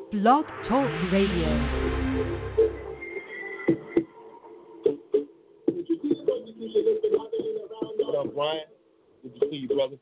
Blog Talk Radio. What up, Brian? Good to see you, brother.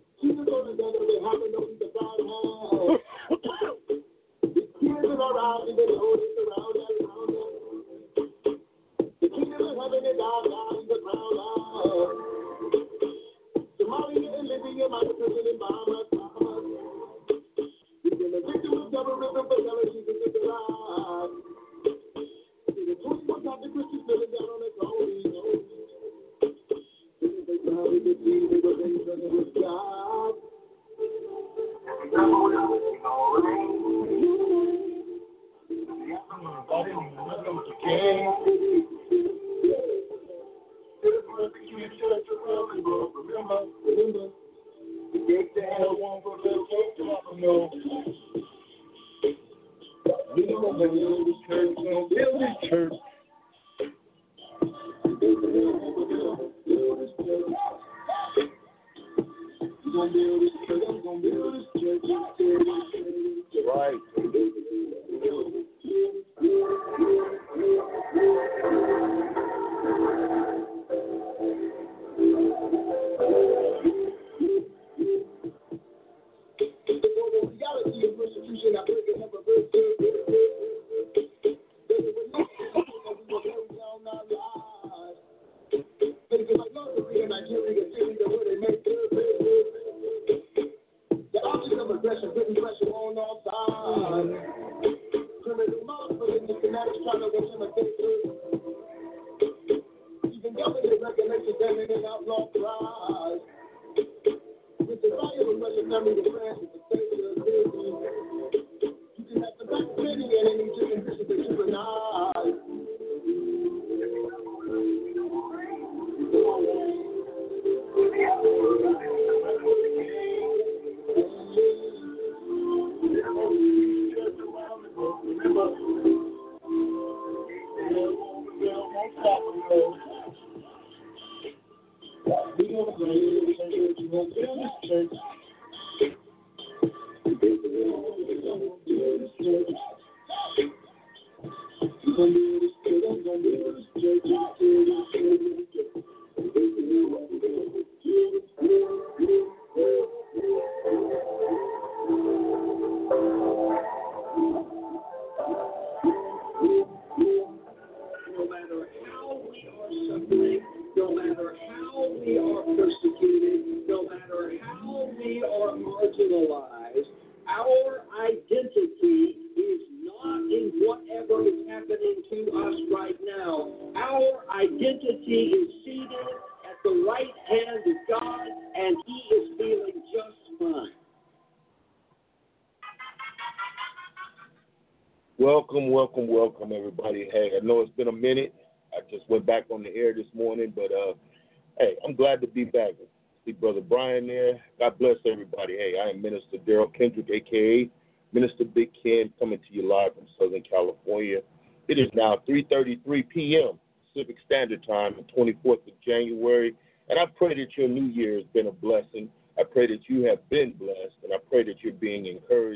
Welcome, everybody. Hey, I know it's been a minute. I just went back on the air this morning, but hey, I'm glad to be back. See Brother Brian there. God bless everybody. Hey, I am Minister Daryl Kendrick, a.k.a. Minister Big Ken, coming to you live from Southern California. It is now 3:33 p.m. Pacific Standard Time, the 24th of January, and I pray that your new year has been a blessing. I pray that you have been blessed, and I pray that you're being encouraged.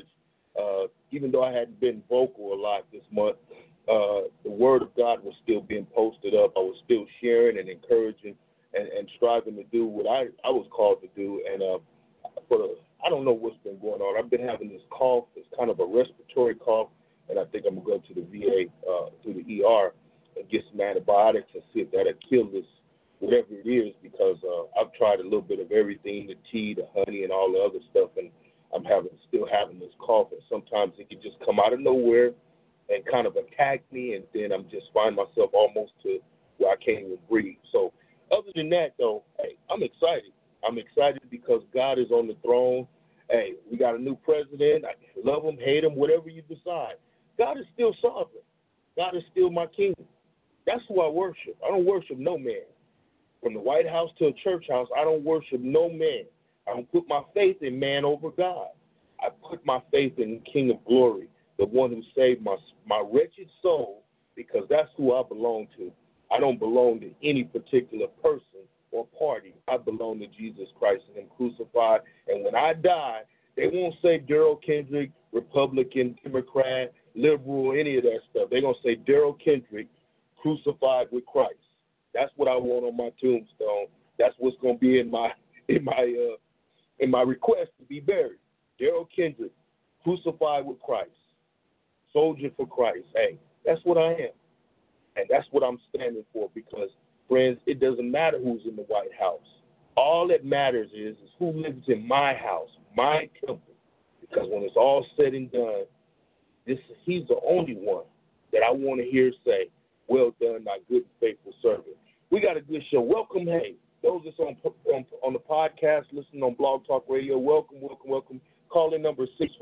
Even though I hadn't been vocal a lot this month, the Word of God was still being posted up. I was still sharing and encouraging and striving to do what I was called to do. And I don't know what's been going on. I've been having this cough. It's kind of a respiratory cough, and I think I'm going to go to the VA, to the ER, and get some antibiotics and see if that'll kill this, whatever it is, because I've tried a little bit of everything, the tea, the honey, and all the other stuff, and I'm still having this cough, and sometimes it can just come out of nowhere and kind of attack me, and then I'm just find myself almost to where I can't even breathe. So other than that, though, hey, I'm excited. I'm excited because God is on the throne. Hey, we got a new president. I love him, hate him, whatever you decide. God is still sovereign. God is still my king. That's who I worship. I don't worship no man. From the White House to a church house, I don't worship no man. I don't put my faith in man over God. I put my faith in the King of Glory, the one who saved my wretched soul, because that's who I belong to. I don't belong to any particular person or party. I belong to Jesus Christ and him crucified. And when I die, they won't say Daryl Kendrick Republican, Democrat, liberal, any of that stuff. They're going to say Daryl Kendrick crucified with Christ. That's what I want on my tombstone. That's what's going to be in my request to be buried. Daryl Kendrick crucified with Christ. Soldier for Christ. Hey, that's what I am. And that's what I'm standing for because, friends, it doesn't matter who's in the White House. All that matters is who lives in my house, my temple. Because when it's all said and done, he's the only one that I want to hear say, well done, thy good and faithful servant. We got a good show. Welcome, hey, those that's on the podcast, listening on Blog Talk Radio, welcome. Call-in number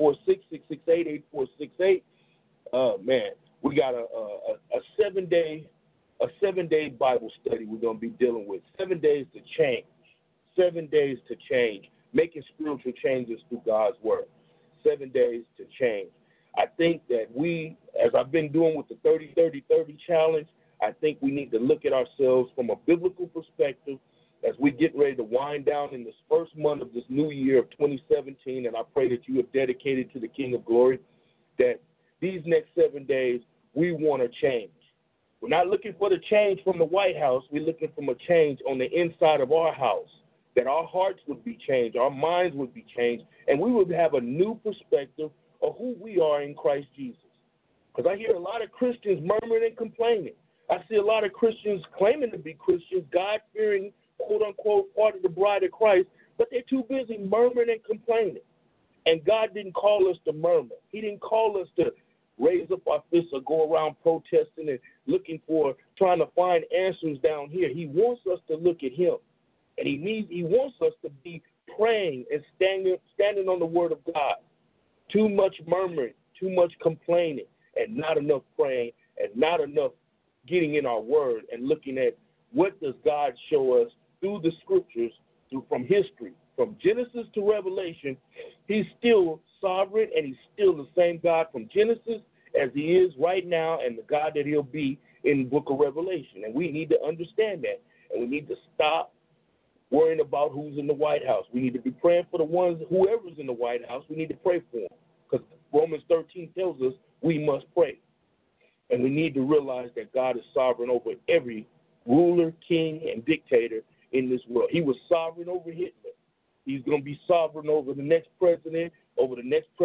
646-668-8468. Man, we got a 7-day Bible study we're going to be dealing with. 7 days to change. 7 days to change. Making spiritual changes through God's word. 7 days to change. I think that we, as I've been doing with the 30-30-30 challenge, I think we need to look at ourselves from a biblical perspective as we get ready to wind down in this first month of this new year of 2017, and I pray that you have dedicated to the King of Glory, that these next 7 days we want to change. We're not looking for the change from the White House. We're looking for a change on the inside of our house, that our hearts would be changed, our minds would be changed, and we would have a new perspective of who we are in Christ Jesus. Because I hear a lot of Christians murmuring and complaining. I see a lot of Christians claiming to be Christians, God-fearing, quote-unquote, part of the bride of Christ, but they're too busy murmuring and complaining. And God didn't call us to murmur. He didn't call us to raise up our fists or go around protesting and trying to find answers down here. He wants us to look at him. And he wants us to be praying and standing on the word of God. Too much murmuring, too much complaining, and not enough praying, and not enough getting in our word and looking at what does God show us through the scriptures, from history, from Genesis to Revelation. He's still sovereign, and he's still the same God from Genesis as he is right now, and the God that he'll be in the book of Revelation. And we need to understand that, and we need to stop worrying about who's in the White House. We need to be praying for the ones, whoever's in the White House, we need to pray for them. Because Romans 13 tells us we must pray. And we need to realize that God is sovereign over every ruler, king, and dictator in this world. He was sovereign over Hitler. He's going to be sovereign over the next president, over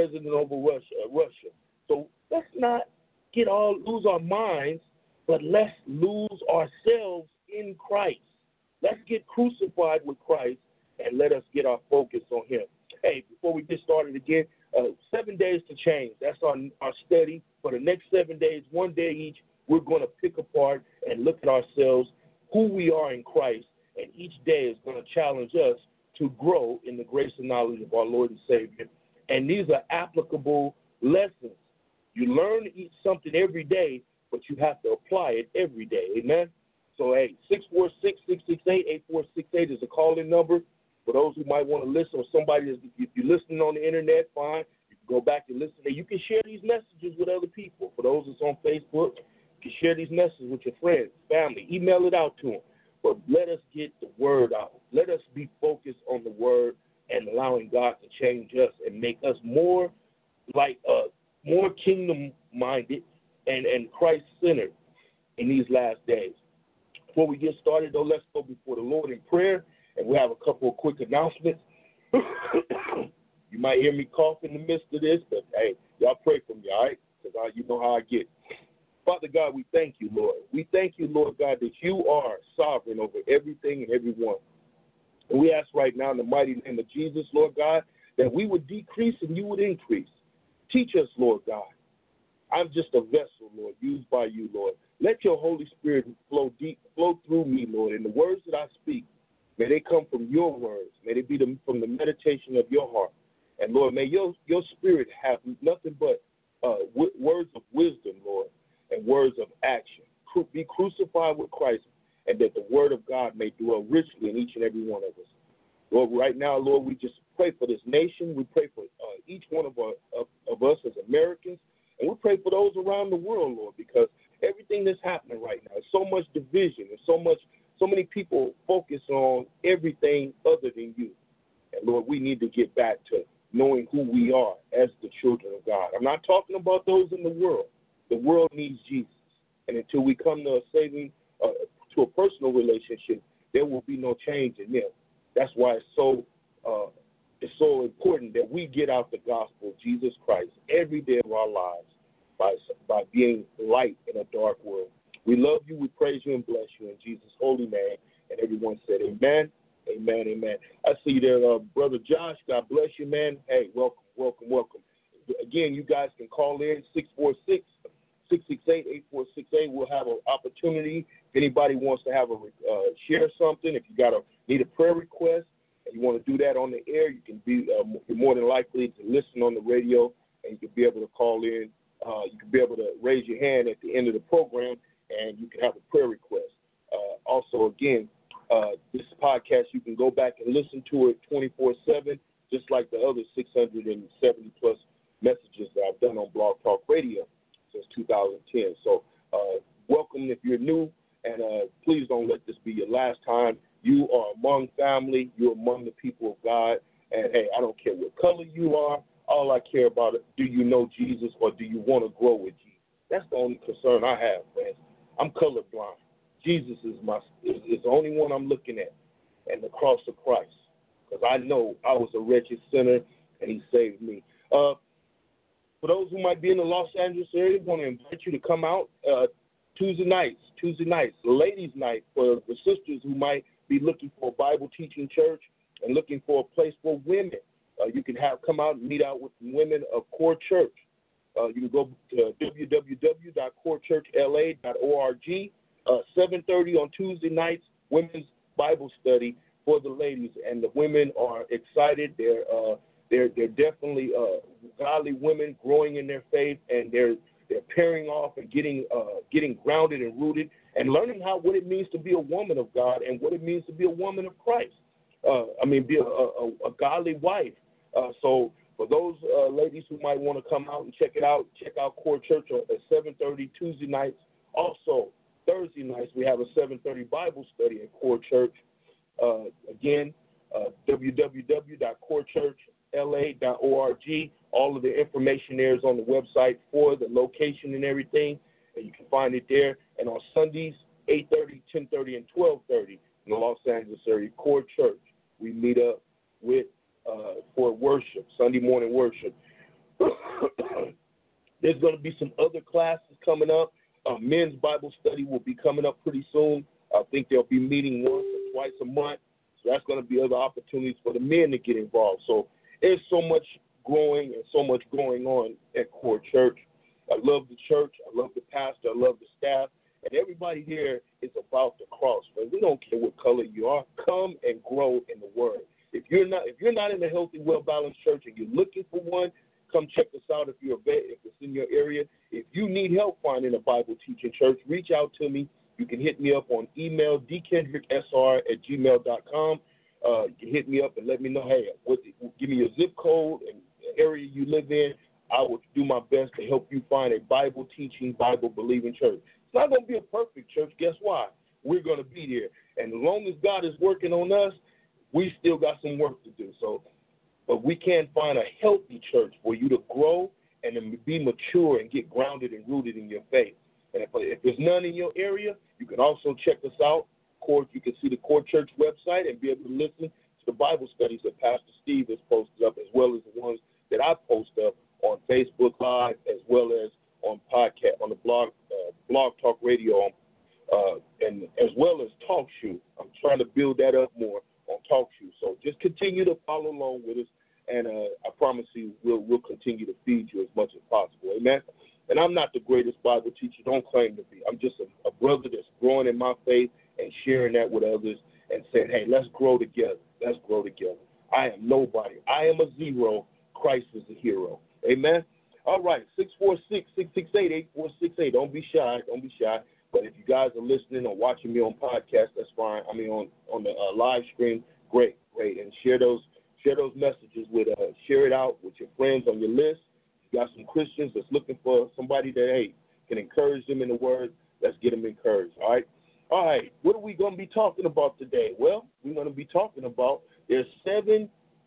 Russia. So let's not lose our minds, but let's lose ourselves in Christ. Let's get crucified with Christ and let us get our focus on him. Hey, before we get started again, 7 days to change. That's our study. For the next 7 days, 1 day each, we're going to pick apart and look at ourselves, who we are in Christ, and each day is going to challenge us to grow in the grace and knowledge of our Lord and Savior. And these are applicable lessons. You learn something every day, but you have to apply it every day. Amen? So, hey, 646-668-8468 is a call-in number. For those who might want to listen, or somebody, if you're listening on the internet, fine. You can go back and listen. You can share these messages with other people. For those that's on Facebook, you can share these messages with your friends, family. Email it out to them. But let us get the word out. Let us be focused on the word and allowing God to change us and make us more kingdom-minded and Christ-centered in these last days. Before we get started, though, let's go before the Lord in prayer, and we'll have a couple of quick announcements. You might hear me cough in the midst of this, but, hey, y'all pray for me, all right? Because you know how I get. Father God, we thank you, Lord. We thank you, Lord God, that you are sovereign over everything and everyone. And we ask right now in the mighty name of Jesus, Lord God, that we would decrease and you would increase. Teach us, Lord God. I'm just a vessel, Lord, used by you, Lord. Let your Holy Spirit flow through me, Lord, and the words that I speak, may they come from your words. May they be from the meditation of your heart. And, Lord, may your spirit have nothing but words of wisdom, Lord, and words of action. Be crucified with Christ, and that the word of God may dwell richly in each and every one of us. Lord, right now, Lord, we just pray for this nation. We pray for each one of us as Americans, and we pray for those around the world, Lord, because everything that's happening right now, so much division and so many people focus on everything other than you. And, Lord, we need to get back to knowing who we are as the children of God. I'm not talking about those in the world. The world needs Jesus. And until we come to a saving, to a personal relationship, there will be no change in them. That's why it's so important that we get out the gospel of Jesus Christ every day of our lives by being light in a dark world. We love you, we praise you, and bless you in Jesus' holy name. And everyone said amen, amen, amen. I see you there, Brother Josh. God bless you, man. Hey, welcome, welcome, welcome. Again, you guys can call in 646-668-8468. We'll have an opportunity. If anybody wants to have share something, if you need a prayer request, and you want to do that on the air, you can be you're more than likely to listen on the radio, and you can be able to call in. You can be able to raise your hand at the end of the program, and you can have a prayer request. Also, again, this podcast, you can go back and listen to it 24/7, just like the other 670-plus messages that I've done on Blog Talk Radio since 2010. So welcome if you're new, and please don't let this be your last time. You are among family. You're among the people of God. And, hey, I don't care what color you are. All I care about is, do you know Jesus or do you want to grow with Jesus? That's the only concern I have, friends. I'm colorblind. Jesus is the only one I'm looking at, and the cross of Christ, because I know I was a wretched sinner, and he saved me. For those who might be in the Los Angeles area, I want to invite you to come out Tuesday nights, ladies' night, for the sisters who might be looking for a Bible teaching church and looking for a place for women. You can come out and meet out with women of Core Church. You can go to www.corechurchla.org. 7:30 on Tuesday nights, women's Bible study for the ladies, and the women are excited. They're definitely godly women growing in their faith, and they're pairing off and getting grounded and rooted and learning what it means to be a woman of God and what it means to be a woman of Christ. Be a godly wife. So for those ladies who might want to come out and check out Core Church at 7:30 Tuesday nights. Also, Thursday nights, we have a 7:30 Bible study at Core Church. Again, www.corechurchla.org. All of the information there is on the website for the location and everything, and you can find it there. And on Sundays, 8:30, 10:30, and 12:30 in the Los Angeles area, Core Church, we meet up for worship, Sunday morning worship. There's going to be some other classes coming up. Men's Bible study will be coming up pretty soon. I think they'll be meeting once or twice a month. So that's going to be other opportunities for the men to get involved. So there's so much growing and so much going on at Core Church. I love the church. I love the pastor. I love the staff. And everybody here is about the cross. But we don't care what color you are. Come and grow in the Word. If you're not in a healthy, well-balanced church and you're looking for one, come check us out if it's in your area. If you need help finding a Bible teaching church, reach out to me. You can hit me up on email, dkendricksr@gmail.com. You can hit me up and let me know, hey, give me your zip code and the area you live in. I will do my best to help you find a Bible teaching, Bible believing church. It's not going to be a perfect church. Guess why? We're going to be there. And as long as God is working on us, we still got some work to do. But we can find a healthy church for you to grow and to be mature and get grounded and rooted in your faith. And if there's none in your area, you can also check us out. You can see the Core Church website and be able to listen to the Bible studies that Pastor Steve has posted up, as well as the ones that I post up on Facebook Live, as well as on podcast, on the blog Talk Radio, and as well as TalkShoe. I'm trying to build that up more on TalkShoe. So just continue to follow along with us, and I promise you we'll continue to feed you as much as possible. Amen. And I'm not the greatest Bible teacher. Don't claim to be. I'm just a brother that's growing in my faith and sharing that with others and saying, hey, let's grow together. Let's grow together. I am nobody. I am a zero. Christ is a hero. Amen. All right, 646-668-8468. Don't be shy. Don't be shy. But if you guys are listening or watching me on podcast, that's fine. I mean, on the live stream, great. And share those messages share it out with your friends on your list. You got some Christians that's looking for somebody that, hey, can encourage them in the Word. Let's get them encouraged, all right? All right, what are we going to be talking about today? Well, we're going to be talking about there's 7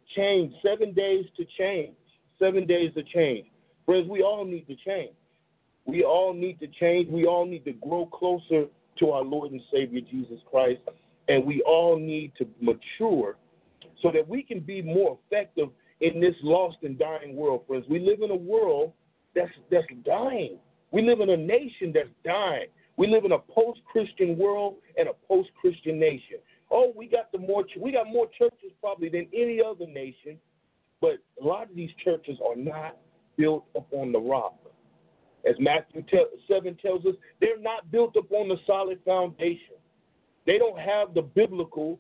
change, 7 days to change. 7 days to change. Friends, we all need to change. We all need to change. We all need to grow closer to our Lord and Savior, Jesus Christ. And we all need to mature so that we can be more effective in this lost and dying world, friends. We live in a world that's dying. We live in a nation that's dying. We live in a post-Christian world and a post-Christian nation. Oh, we got more churches probably than any other nation, but a lot of these churches are not built upon the rock. As Matthew 7 tells us, they're not built upon the solid foundation. They don't have the biblical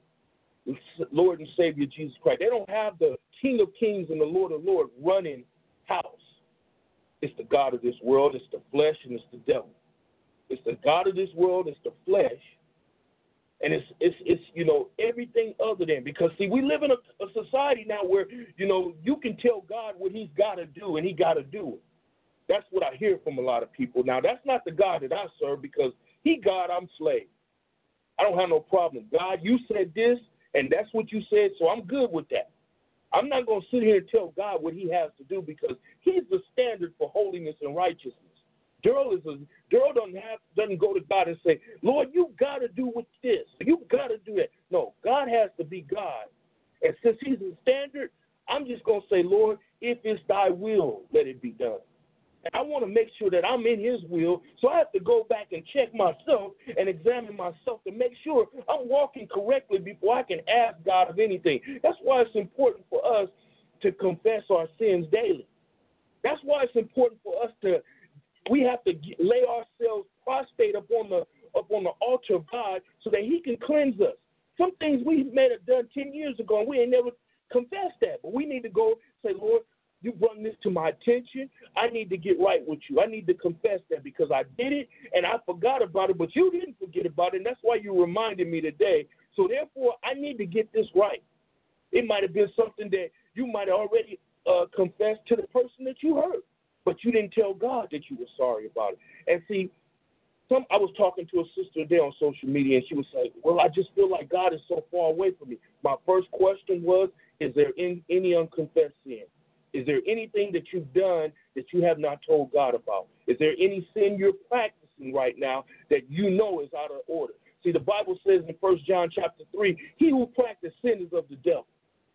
Lord and Savior Jesus Christ. They don't have the King of Kings and the Lord of Lords running house. It's the God of this world, it's the flesh, and it's the devil. It's the God of this world, it's the flesh, and it's everything other than. Because, see, we live in a society now where, you can tell God what he's got to do, and he got to do it. That's what I hear from a lot of people. Now, that's not the God that I serve, because he God, I'm slave. I don't have no problem. God, you said this, and that's what you said, so I'm good with that. I'm not going to sit here and tell God what he has to do, because he's the standard for holiness and righteousness. Daryl doesn't go to God and say, Lord, you got to do with this. You got to do that. No, God has to be God. And since he's the standard, I'm just going to say, Lord, if it's thy will, let it be done. And I want to make sure that I'm in his will, so I have to go back and check myself and examine myself to make sure I'm walking correctly before I can ask God of anything. That's why it's important for us to confess our sins daily. That's why it's important for us we have to lay ourselves prostrate upon the altar of God so that he can cleanse us. Some things we may have done 10 years ago, and we ain't never confessed that. But we need to go say, Lord, you brought this to my attention. I need to get right with you. I need to confess that because I did it and I forgot about it, but you didn't forget about it, and that's why you reminded me today. So therefore, I need to get this right. It might have been something that you might have already confessed to the person that you hurt, but you didn't tell God that you were sorry about it. And see, I was talking to a sister today on social media, and she was like, well, I just feel like God is so far away from me. My first question was, is there any unconfessed sin? Is there anything that you've done that you have not told God about? Is there any sin you're practicing right now that you know is out of order? See, the Bible says in 1 John chapter 3, he who practices sin is of the devil.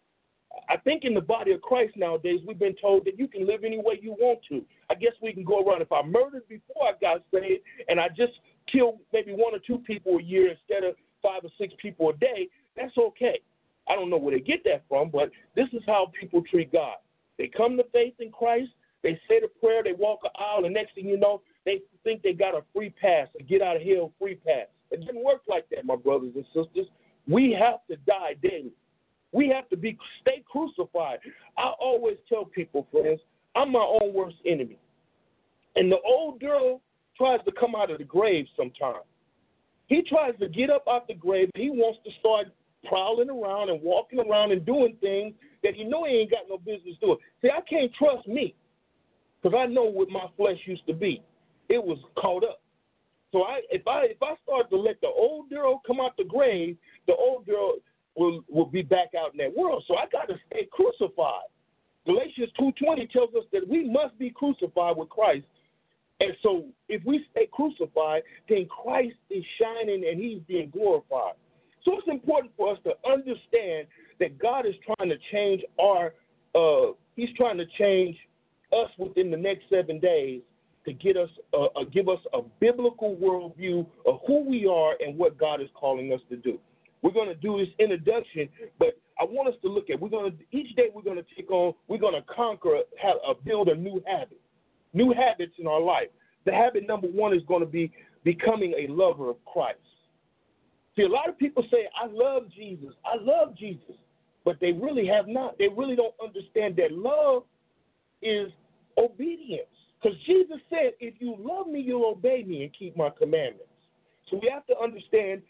I think in the body of Christ nowadays, we've been told that you can live any way you want to. I guess we can go around. If I murdered before I got saved and I just killed maybe 1 or 2 people a year instead of 5 or 6 people a day, that's okay. I don't know where they get that from, but this is how people treat God. They come to faith in Christ, they say the prayer, they walk an aisle, and next thing you know, they think they got a free pass, a get out of hell free pass. It doesn't work like that, my brothers and sisters. We have to die daily. We have to stay crucified. I always tell people, friends, I'm my own worst enemy. And the old girl tries to come out of the grave sometimes. He tries to get up out the grave, and he wants to start prowling around and walking around and doing things that he know he ain't got no business doing. See, I can't trust me because I know what my flesh used to be. It was caught up. So if I start to let the old girl come out the grave, the old girl will be back out in that world. So I got to stay crucified. Galatians 2:20 tells us that we must be crucified with Christ. And so if we stay crucified, then Christ is shining and he's being glorified. So it's important for us to understand that God is trying to change he's trying to change us within the next 7 days to give us a biblical worldview of who we are and what God is calling us to do. We're going to do this introduction, but I want us to look at, each day we're going to conquer, build a new habits in our life. The habit number 1 is going to be becoming a lover of Christ. See, a lot of people say, I love Jesus, but they really have not. They really don't understand that love is obedience. Because Jesus said, if you love me, you'll obey me and keep my commandments. So we have to understand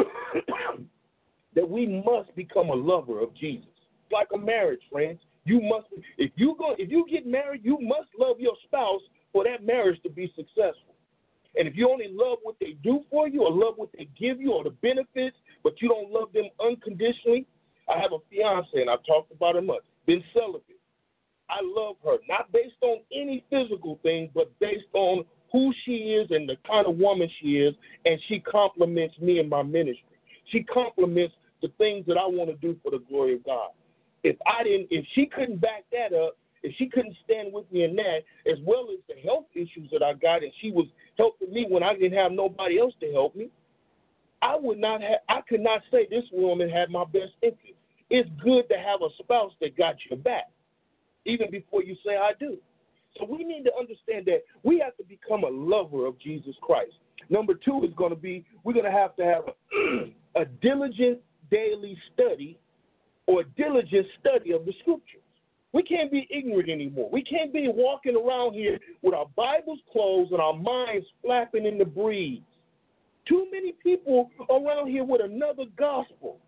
that we must become a lover of Jesus. It's like a marriage, friends. You must. If you get married, you must love your spouse for that marriage to be successful. And if you only love what they do for you or love what they give you or the benefits, but you don't love them unconditionally, I have a fiance, and I've talked about her much. Been celibate. I love her, not based on any physical thing, but based on who she is and the kind of woman she is, and she compliments me in my ministry. She compliments the things that I want to do for the glory of God. If she couldn't back that up, if she couldn't stand with me in that, as well as the health issues that I got, and she was helping me when I didn't have nobody else to help me, I could not say this woman had my best interest. It's good to have a spouse that got your back, even before you say I do. So we need to understand that we have to become a lover of Jesus Christ. Number 2 is going to be, we're going to have a diligent daily study or diligent study of the scriptures. We can't be ignorant anymore. We can't be walking around here with our Bibles closed and our minds flapping in the breeze. Too many people around here with another gospel.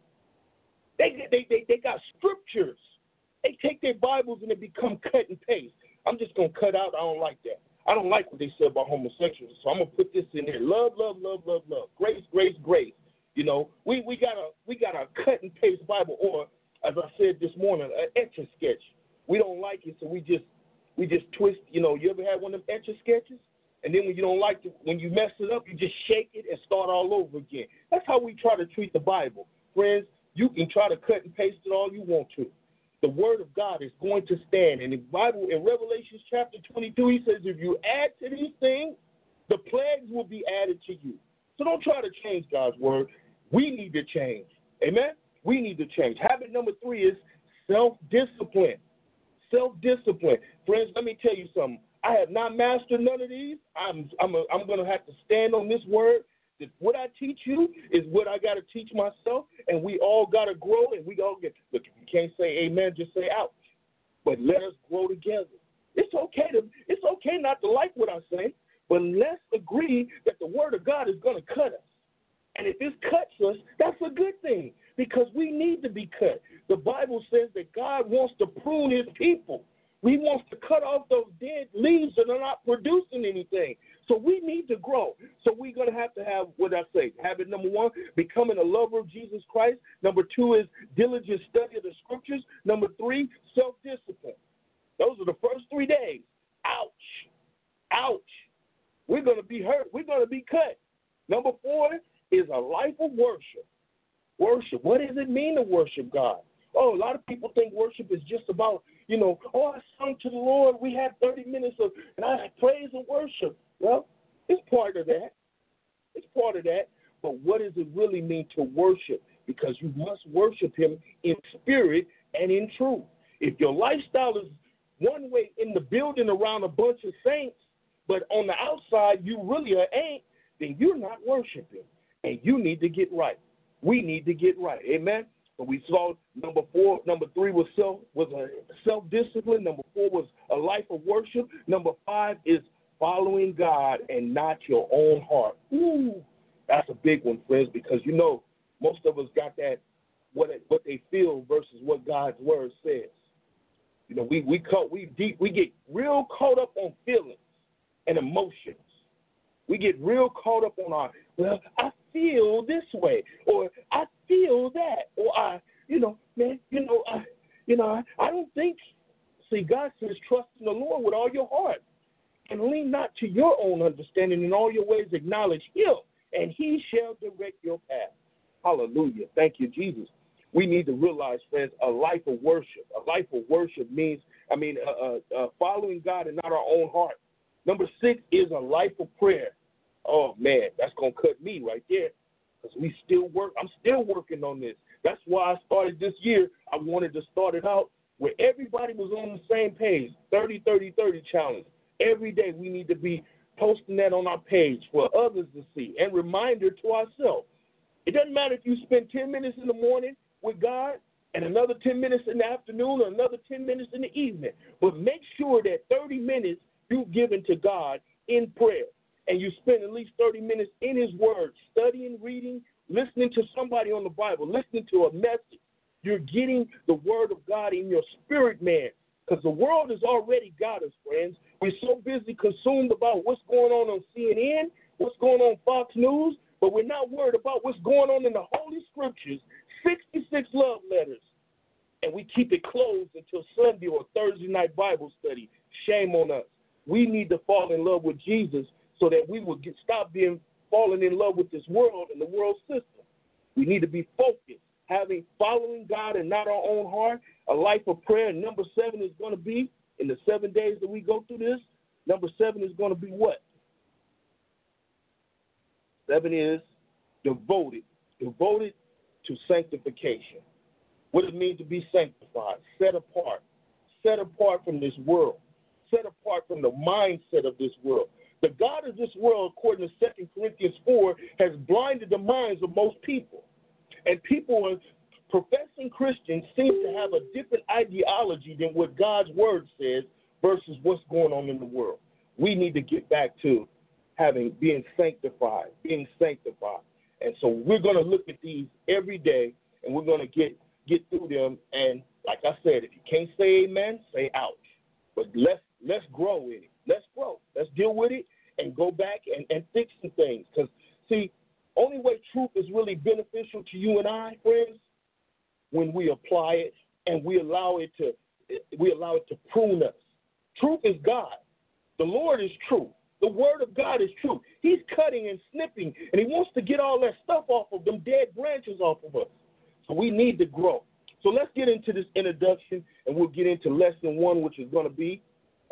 They got scriptures. They take their Bibles and they become cut and paste. I'm just going to cut out. I don't like that. I don't like what they said about homosexuals, so I'm going to put this in there. Love, love, love, love, love. Grace, grace, grace. You know, we got a cut and paste Bible, or as I said this morning, an Etch-a-Sketch. We don't like it, so we just twist. You know, you ever had one of them Etch-a-Sketches? And then when you don't like it, when you mess it up, you just shake it and start all over again. That's how we try to treat the Bible. Friends, you can try to cut and paste it all you want to. The word of God is going to stand. And the Bible, in Revelation chapter 22, he says, if you add to these things, the plagues will be added to you. So don't try to change God's word. We need to change. Amen? We need to change. Habit number 3 is self-discipline. Self-discipline. Friends, let me tell you something. I have not mastered none of these. I'm going to have to stand on this word. That what I teach you is what I got to teach myself, and we all got to grow, and we all get. Look, if you can't say amen, just say ouch. But let us grow together. It's okay not to like what I say, but let's agree that the word of God is going to cut us. And if it cuts us, that's a good thing, because we need to be cut. The Bible says that God wants to prune his people. He wants to cut off those dead leaves that are not producing anything. So we need to grow. So we're going to have what I say, habit number 1, becoming a lover of Jesus Christ. Number 2 is diligent study of the scriptures. Number 3, self-discipline. Those are the first 3 days. Ouch. Ouch. We're going to be hurt. We're going to be cut. Number 4 is a life of worship. Worship. What does it mean to worship God? Oh, a lot of people think worship is just about, I sung to the Lord. We had 30 minutes and I had praise and worship. Well, it's part of that. It's part of that. But what does it really mean to worship? Because you must worship him in spirit and in truth. If your lifestyle is one way in the building around a bunch of saints, but on the outside you really ain't, then you're not worshiping. And you need to get right. We need to get right. Amen? But we saw number 3 was a self-discipline. Number 4 was a life of worship. Number 5 is following God and not your own heart. Ooh, that's a big one, friends, because most of us got that what they feel versus what God's word says. We get real caught up on feelings and emotions. We get real caught up on I feel this way, or I feel that, or I don't think. See, God says, trust in the Lord with all your heart, and lean not to your own understanding. In all your ways acknowledge him, and he shall direct your path. Hallelujah. Thank you, Jesus. We need to realize, friends, a life of worship. A life of worship means, following God and not our own heart. Number 6 is a life of prayer. Oh, man, that's going to cut me right there, because I'm still working on this. That's why I started this year. I wanted to start it out where everybody was on the same page, 30-30-30 challenge. Every day we need to be posting that on our page for others to see, and reminder to ourselves. It doesn't matter if you spend 10 minutes in the morning with God and another 10 minutes in the afternoon or another 10 minutes in the evening, but make sure that 30 minutes you've given to God in prayer, and you spend at least 30 minutes in his word, studying, reading, listening to somebody on the Bible, listening to a message. You're getting the word of God in your spirit, man, because the world has already got us, friends. We're so busy consumed about what's going on CNN, what's going on Fox News, but we're not worried about what's going on in the Holy Scriptures, 66 love letters and we keep it closed until Sunday or Thursday night Bible study. Shame on us. We need to fall in love with Jesus so that we will stop falling in love with this world and the world system. We need to be focused, following God and not our own heart, a life of prayer. And number 7 is going to be, in the 7 days that we go through this, number 7 is going to be what? 7 is devoted to sanctification. What it means to be sanctified, set apart from this world, set apart from the mindset of this world. The God of this world, according to 2 Corinthians 4, has blinded the minds of most people. And people, professing Christians, seem to have a different ideology than what God's word says versus what's going on in the world. We need to get back to being sanctified. And so we're going to look at these every day, and we're going to get through them. And like I said, if you can't say amen, say ouch. But let's grow in it. Let's grow. Let's deal with it and go back and fix some things. Because, see, only way truth is really beneficial to you and I, friends, when we apply it and we allow it to prune us. Truth is God. The Lord is true. The word of God is true. He's cutting and snipping, and he wants to get all that stuff off of them dead branches off of us. So we need to grow. So let's get into this introduction, and we'll get into lesson 1, which is going to be,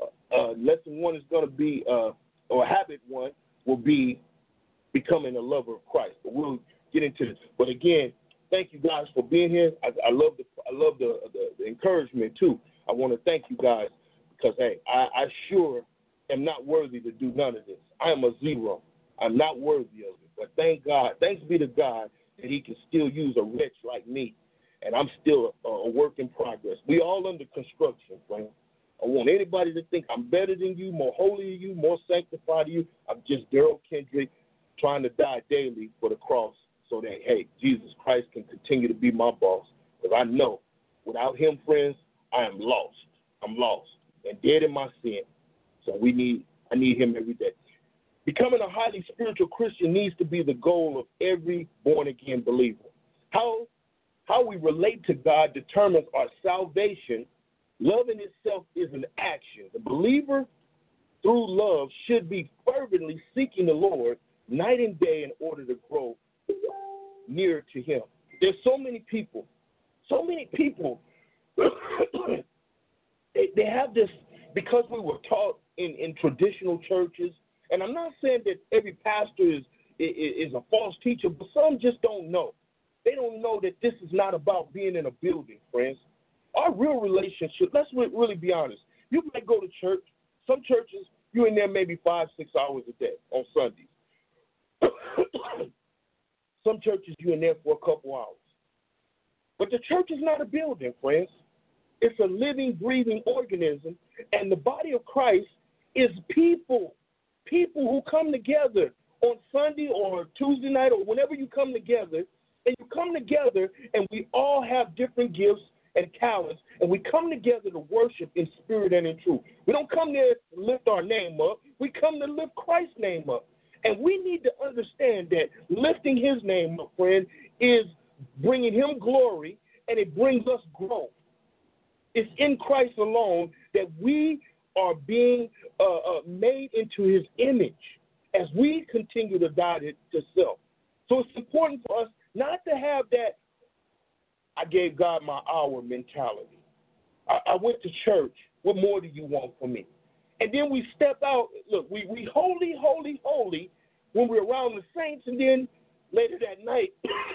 or habit 1 will be becoming a lover of Christ. But we'll get into this. But again, thank you guys for being here. I love the encouragement too. I want to thank you guys because, hey, I sure am not worthy to do none of this. I am a zero. I'm not worthy of it. But thank God, thanks be to God that he can still use a wretch like me. And I'm still a work in progress. We all under construction, friend. I want anybody to think I'm better than you, more holy than you, more sanctified than you. I'm just Daryl Kendrick trying to die daily for the cross so that, hey, Jesus Christ can continue to be my boss. Because I know without him, friends, I am lost. I'm lost and dead in my sin. So I need him every day. Becoming a highly spiritual Christian needs to be the goal of every born-again believer. How we relate to God determines our salvation. Love in itself is an action. The believer, through love, should be fervently seeking the Lord night and day in order to grow nearer to him. There's so many people, they have this, because we were taught in traditional churches, and I'm not saying that every pastor is a false teacher, but some just don't know. They don't know that this is not about being in a building, friends. Our real relationship, let's really be honest. You might go to church. Some churches, you're in there maybe 5-6 hours a day on Sundays. Some churches, you're in there for a couple hours. But the church is not a building, friends. It's a living, breathing organism, and the body of Christ is people who come together on Sunday or Tuesday night or whenever you come together, and you come together and we all have different gifts and talents, and we come together to worship in spirit and in truth. We don't come there to lift our name up. We come to lift Christ's name up. And we need to understand that lifting his name up, friend, is bringing him glory, and it brings us growth. It's in Christ alone that we are being made into his image as we continue to die to self. So it's important for us not to have that I gave God my hour mentality. I went to church. What more do you want from me? And then we step out. Look, we holy, holy, holy when we're around the saints, and then later that night,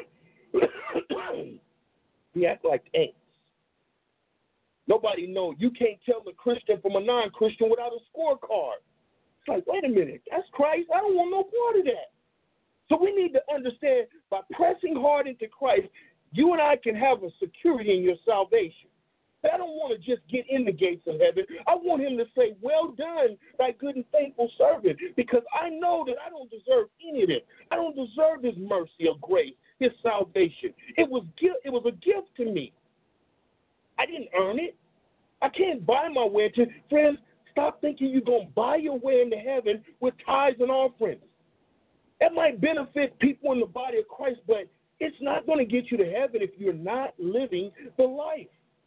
we act like ants. Nobody knows. You can't tell a Christian from a non-Christian without a scorecard. It's like, wait a minute, that's Christ. I don't want no part of that. So we need to understand, by pressing hard into Christ, you and I can have a security in your salvation. I don't want to just get in the gates of heaven. I want him to say, well done, thy good and faithful servant, because I know that I don't deserve any of it. I don't deserve his mercy or grace, his salvation. It was a gift to me. I didn't earn it. I can't buy my way into. Friends, stop thinking you're going to buy your way into heaven with tithes and offerings. That might benefit people in the body of Christ, but it's not going to get you to heaven if you're not living the life.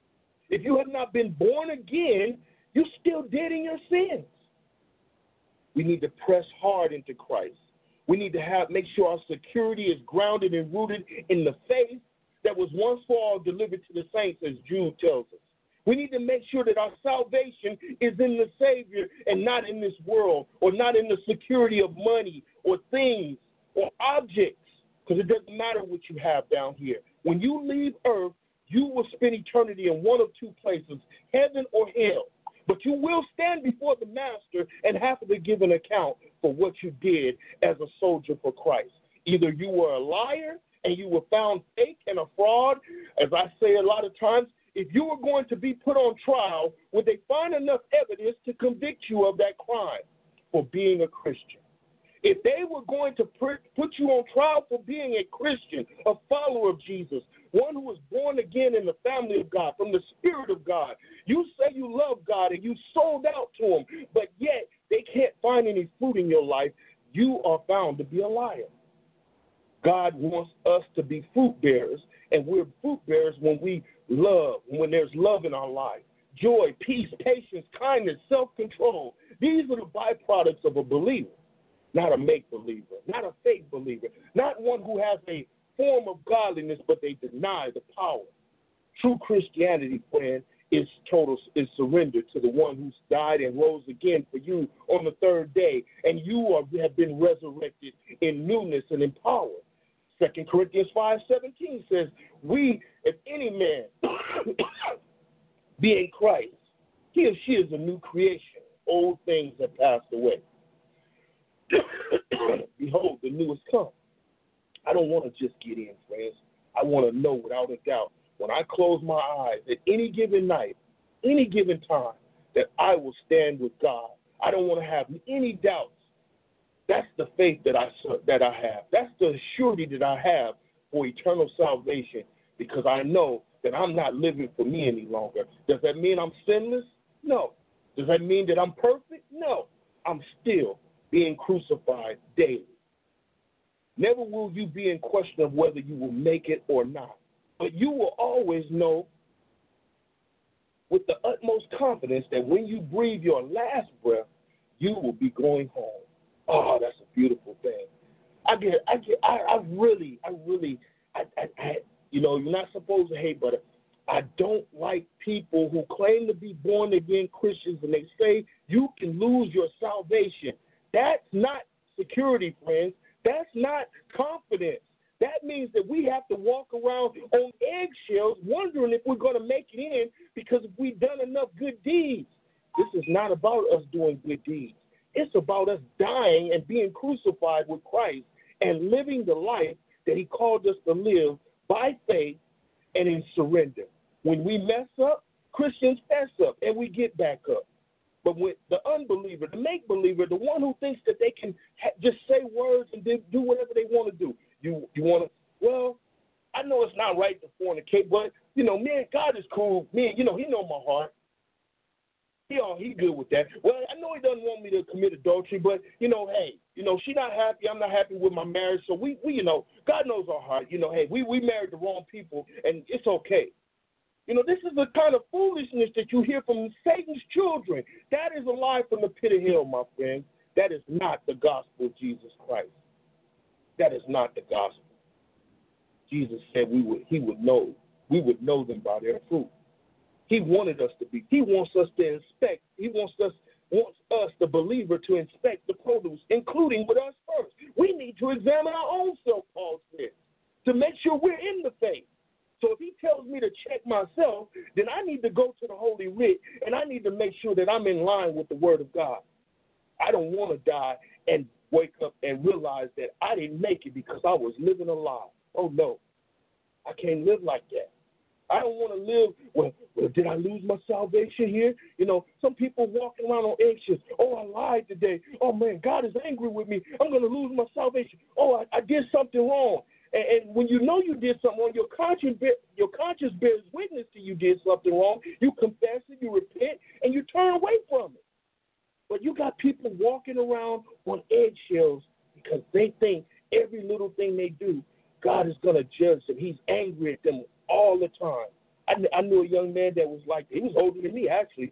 If you have not been born again, you're still dead in your sins. We need to press hard into Christ. We need to make sure our security is grounded and rooted in the faith that was once for all delivered to the saints, as Jude tells us. We need to make sure that our salvation is in the Savior and not in this world, or not in the security of money or things or objects, because it doesn't matter what you have down here. When you leave earth, you will spend eternity in one of two places, heaven or hell. But you will stand before the Master and have to give an account for what you did as a soldier for Christ. Either you were a liar and you were found fake and a fraud, as I say a lot of times. If you were going to be put on trial, would they find enough evidence to convict you of that crime for being a Christian? If they were going to put you on trial for being a Christian, a follower of Jesus, one who was born again in the family of God, from the Spirit of God, you say you love God and you sold out to Him, but yet they can't find any fruit in your life, you are found to be a liar. God wants us to be fruit bearers, and we're fruit bearers when we love, when there's love in our life. Joy, peace, patience, kindness, self-control. These are the byproducts of a believer, not a make-believer, not a fake believer, not one who has a form of godliness, but they deny the power. True Christianity, friend, is surrender to the one who died and rose again for you on the third day, and you have been resurrected in newness and in power. 2 Corinthians 5:17 says, if any man be in Christ, he or she is a new creation. Old things have passed away. Behold, the new has come. I don't want to just get in, friends. I want to know without a doubt, when I close my eyes at any given night, any given time, that I will stand with God. I don't want to have any doubts. That's the faith that I have. That's the surety that I have for eternal salvation, because I know that I'm not living for me any longer. Does that mean I'm sinless? No. Does that mean that I'm perfect? No. I'm still being crucified daily. Never will you be in question of whether you will make it or not. But you will always know with the utmost confidence that when you breathe your last breath, you will be going home. Oh, that's a beautiful thing. You're not supposed to hate, but I don't like people who claim to be born again Christians and they say you can lose your salvation. That's not security, friends. That's not confidence. That means that we have to walk around on eggshells wondering if we're going to make it in because if we've done enough good deeds. This is not about us doing good deeds. It's about us dying and being crucified with Christ and living the life that He called us to live by faith and in surrender. When we mess up, Christians mess up and we get back up. But with the unbeliever, the make-believer, the one who thinks that they can just say words and do whatever they want to do. You want to, well, I know it's not right to fornicate, but, man, God is cool. Man, He know my heart. He good with that. Well, I know He doesn't want me to commit adultery, but, hey, she not happy. I'm not happy with my marriage. So we God knows our heart. Hey, we married the wrong people, and it's okay. This is the kind of foolishness that you hear from Satan's children. That is a lie from the pit of hell, my friend. That is not the gospel of Jesus Christ. That is not the gospel. Jesus said we would know them by their fruit. He wanted us to be. He wants us to inspect. He wants us, the believer, to inspect the produce, including with us first. We need to examine our own self, Paul said, to make sure we're in the faith. So if He tells me to check myself, then I need to go to the Holy Writ, and I need to make sure that I'm in line with the Word of God. I don't want to die and wake up and realize that I didn't make it because I was living a lie. Oh, no. I can't live like that. I don't want to live, well, did I lose my salvation here? Some people walking around on eggshells. Oh, I lied today. Oh, man, God is angry with me. I'm going to lose my salvation. Oh, I did something wrong. And when you know you did something wrong, your conscience bears witness to you did something wrong. You confess it, you repent, and you turn away from it. But you got people walking around on eggshells because they think every little thing they do, God is going to judge them. He's angry at them all the time. I knew a young man that was like, he was older than me, actually.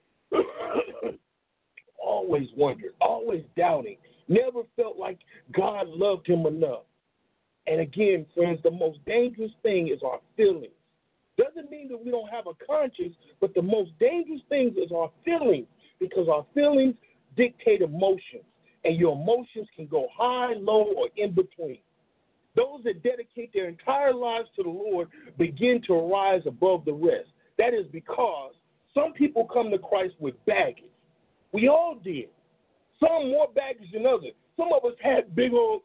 Always wondered, always doubting, never felt like God loved him enough. And again, friends, the most dangerous thing is our feelings. Doesn't mean that we don't have a conscience, but the most dangerous thing is our feelings, because our feelings dictate emotions, and your emotions can go high, low, or in between. Those that dedicate their entire lives to the Lord begin to rise above the rest. That is because some people come to Christ with baggage. We all did. Some more baggage than others. Some of us had big old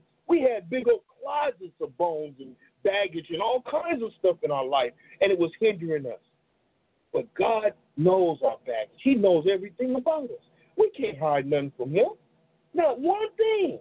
closets of bones and baggage and all kinds of stuff in our life, and it was hindering us. But God knows our baggage. He knows everything about us. We can't hide nothing from him. Not one thing.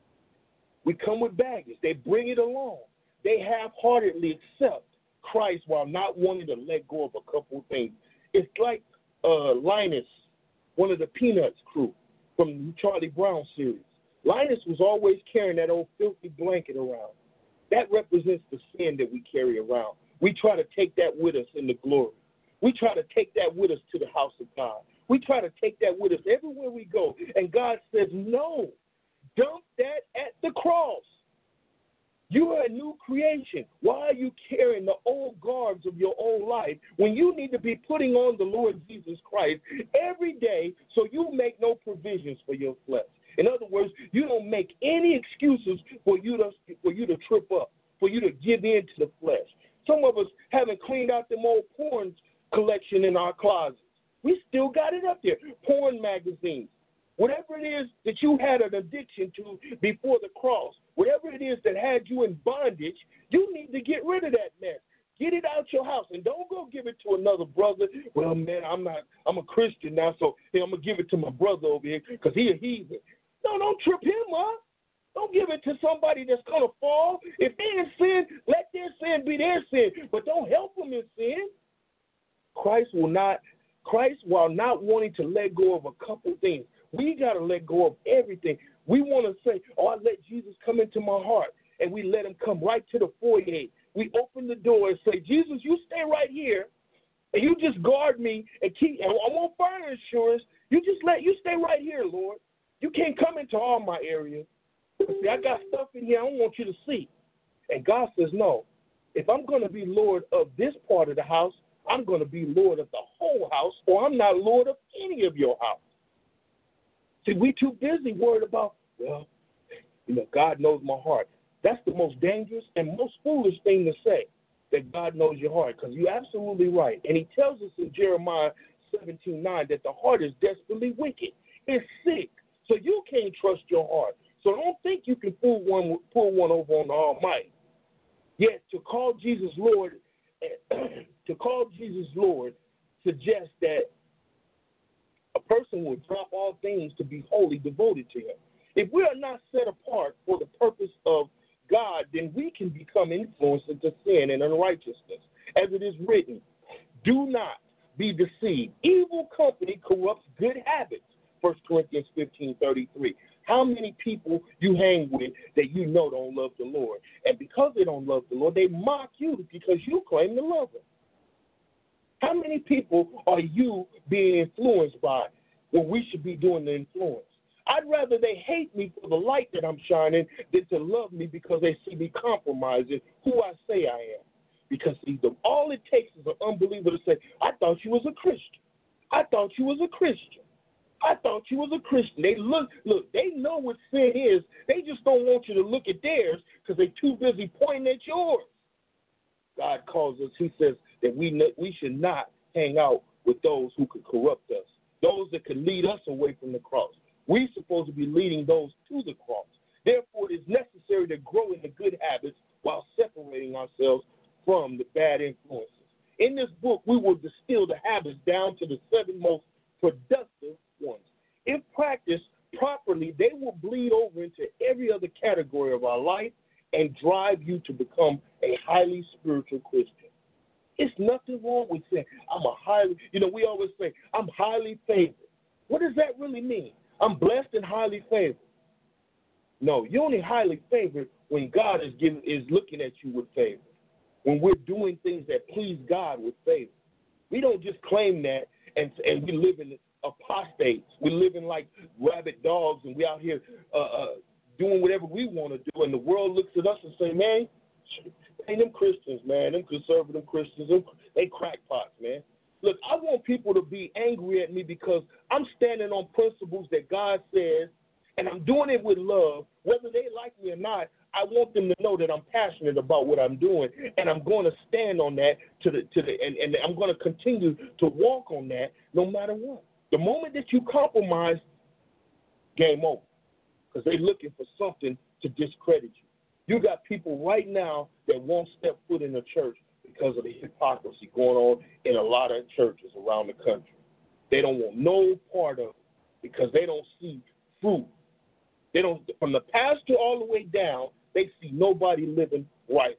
We come with baggage. They bring it along. They half-heartedly accept Christ while not wanting to let go of a couple of things. It's like Linus, one of the Peanuts crew from the Charlie Brown series. Linus was always carrying that old filthy blanket around. That represents the sin that we carry around. We try to take that with us in the glory. We try to take that with us to the house of God. We try to take that with us everywhere we go. And God says, no, dump that at the cross. You are a new creation. Why are you carrying the old garbs of your old life when you need to be putting on the Lord Jesus Christ every day so you make no provisions for your flesh? In other words, you don't make any excuses for you to trip up, for you to give in to the flesh. Some of us haven't cleaned out them old porn collection in our closets. We still got it up there. Porn magazines. Whatever it is that you had an addiction to before the cross, whatever it is that had you in bondage, you need to get rid of that mess. Get it out your house, and don't go give it to another brother. Well, man, I'm a Christian now, so I'm going to give it to my brother over here because he a heathen. No, don't trip him up. Don't give it to somebody that's going to fall. If they're in sin, let their sin be their sin, but don't help them in sin. Christ, while not wanting to let go of a couple things, we got to let go of everything. We want to say, I let Jesus come into my heart, and we let him come right to the foyer. We open the door and say, Jesus, you stay right here, and you just guard me and keep, and I want fire insurance. You stay right here, Lord. You can't come into all my areas. See, I got stuff in here I don't want you to see. And God says, no. If I'm going to be Lord of this part of the house, I'm going to be Lord of the whole house, or I'm not Lord of any of your house. See, we too busy worried about, God knows my heart. That's the most dangerous and most foolish thing to say, that God knows your heart, because you're absolutely right. And he tells us in Jeremiah 17:9 that the heart is desperately wicked. It's sick. So you can't trust your heart. So don't think you can pull one over on the Almighty. Yet to call Jesus Lord, suggests that a person will drop all things to be wholly devoted to him. If we are not set apart for the purpose of God, then we can become influenced into sin and unrighteousness. As it is written, do not be deceived. Evil company corrupts good habits. 1 Corinthians 15:33. How many people you hang with that you know don't love the Lord? And because they don't love the Lord, they mock you because you claim to love him. How many people are you being influenced by when we should be doing the influence? I'd rather they hate me for the light that I'm shining than to love me because they see me compromising who I say I am. Because all it takes is an unbeliever to say, I thought you was a Christian. I thought you was a Christian. I thought you was a Christian. They look, they know what sin is. They just don't want you to look at theirs because they're too busy pointing at yours. God calls us, he says that we should not hang out with those who could corrupt us, those that could lead us away from the cross. We're supposed to be leading those to the cross. Therefore, it is necessary to grow in the good habits while separating ourselves from the bad influences. In this book, we will distill the habits down to the 7 most productive ones. If practiced properly, they will bleed over into every other category of our life and drive you to become a highly spiritual Christian. It's nothing wrong with saying, we always say, I'm highly favored. What does that really mean? I'm blessed and highly favored. No, you're only highly favored when God is looking at you with favor. when we're doing things that please God with faith. We don't just claim that and we live in apostates. We live in like rabid dogs, and we out here doing whatever we want to do. And the world looks at us and say, man, ain't them Christians, man, them conservative Christians, they crackpots, man. Look, I want people to be angry at me because I'm standing on principles that God says, and I'm doing it with love. Whether they like me or not, I want them to know that I'm passionate about what I'm doing, and I'm going to stand on that and I'm going to continue to walk on that no matter what. The moment that you compromise, game over, because they're looking for something to discredit you. You got people right now that won't step foot in the church because of the hypocrisy going on in a lot of churches around the country. They don't want no part of it because they don't see fruit. They don't, from the pastor all the way down, they see nobody living righteous.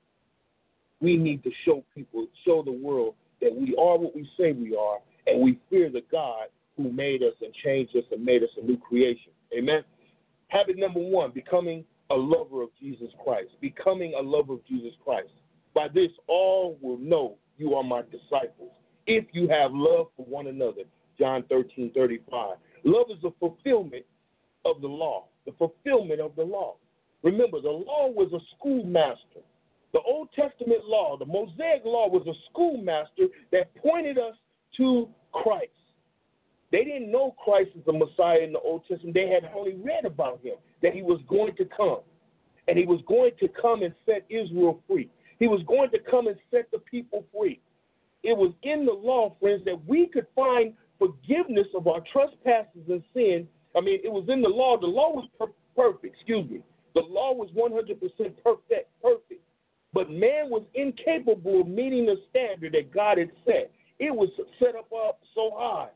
We need to show the world that we are what we say we are, and we fear the God who made us and changed us and made us a new creation. Amen? Habit number 1, becoming a lover of Jesus Christ. Becoming a lover of Jesus Christ. By this, all will know you are my disciples, if you have love for one another. John 13:35. Love is a fulfillment of the law. The fulfillment of the law. Remember, the law was a schoolmaster. The Old Testament law, the Mosaic law, was a schoolmaster that pointed us to Christ. They didn't know Christ as the Messiah in the Old Testament. They had only read about him, that he was going to come. And he was going to come and set Israel free. He was going to come and set the people free. It was in the law, friends, that we could find forgiveness of our trespasses and sin. I mean, it was in the law. The law was perfect. The law was 100% perfect. But man was incapable of meeting the standard that God had set. It was set up so high.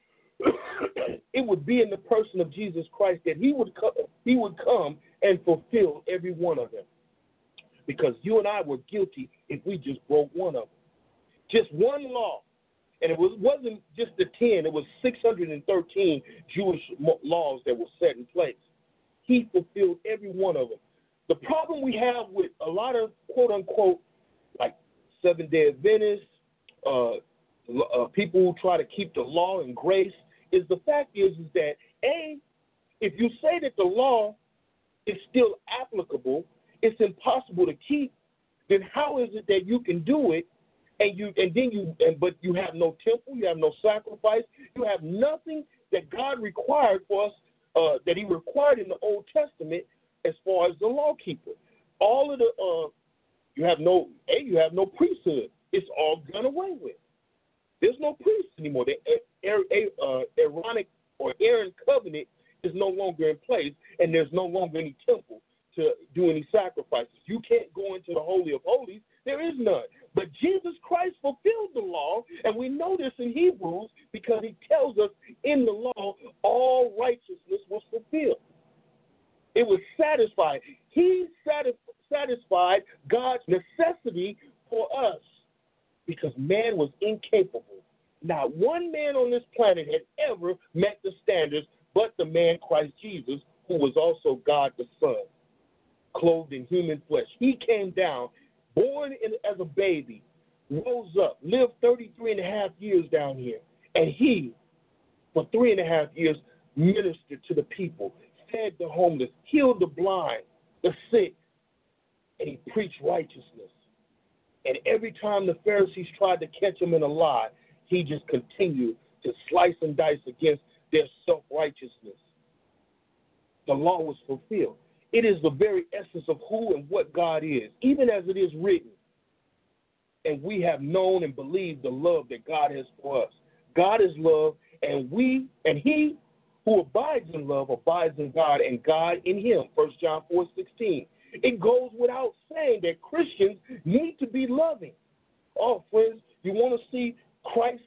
It would be in the person of Jesus Christ that he would come and fulfill every one of them. Because you and I were guilty if we just broke one of them. Just one law. And it wasn't just the 10. It was 613 Jewish laws that were set in place. He fulfilled every one of them. The problem we have with a lot of quote-unquote like Seventh-day Adventists, people who try to keep the law and grace, is the fact is that, A, if you say that the law is still applicable, it's impossible to keep, then how is it that you can do it but you have no temple, you have no sacrifice, you have nothing that God required for us, that he required in the Old Testament as far as the law keeper. All of the you have no priesthood. It's all done away with. There's no priest anymore. The Aaronic or Aaron covenant is no longer in place, and there's no longer any temple to do any sacrifices. You can't go into the Holy of Holies. There is none. But Jesus Christ fulfilled the law, and we know this in Hebrews because he tells us in the law all righteousness was fulfilled. It was satisfied. He satisfied God's necessity for us because man was incapable. Not one man on this planet had ever met the standards but the man Christ Jesus, who was also God the Son, clothed in human flesh. He came down, born as a baby, rose up, lived 33 and a half years down here, and he, for 3.5 years, ministered to the people, fed the homeless, healed the blind, the sick, and he preached righteousness. And every time the Pharisees tried to catch him in a lie, he just continued to slice and dice against their self-righteousness. The law was fulfilled. It is the very essence of who and what God is, even as it is written. And we have known and believed the love that God has for us. God is love, and he who abides in love abides in God, and God in him. 1 John 4:16. It goes without saying that Christians need to be loving. Oh, friends, you want to see Christ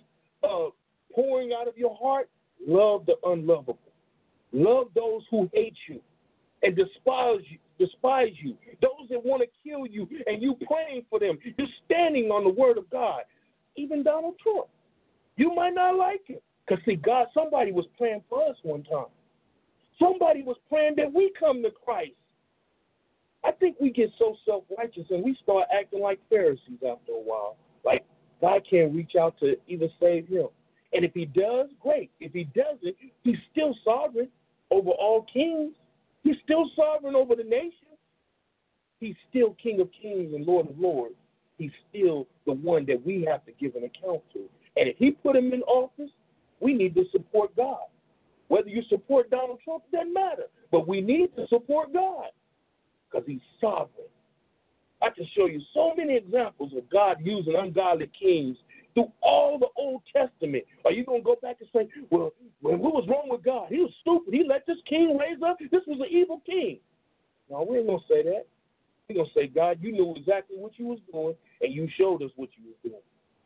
pouring out of your heart? Love the unlovable. Love those who hate you and despise you. Those that want to kill you, and you praying for them. You're standing on the word of God. Even Donald Trump. You might not like it. Because, see, somebody was praying for us one time. Somebody was praying that we come to Christ. I think we get so self-righteous and we start acting like Pharisees after a while. Like God can't reach out to even save him. And if he does, great. If he doesn't, he's still sovereign over all kings. He's still sovereign over the nations. He's still King of kings and Lord of lords. He's still the one that we have to give an account to. And if he put him in office, we need to support God. Whether you support Donald Trump, doesn't matter. But we need to support God because he's sovereign. I can show you so many examples of God using ungodly kings through all the Old Testament. Are you going to go back and say, well, what was wrong with God? He was stupid. He let this king raise up. This was an evil king. No, we ain't going to say that. We're going to say, God, you knew exactly what you was doing, and you showed us what you was doing.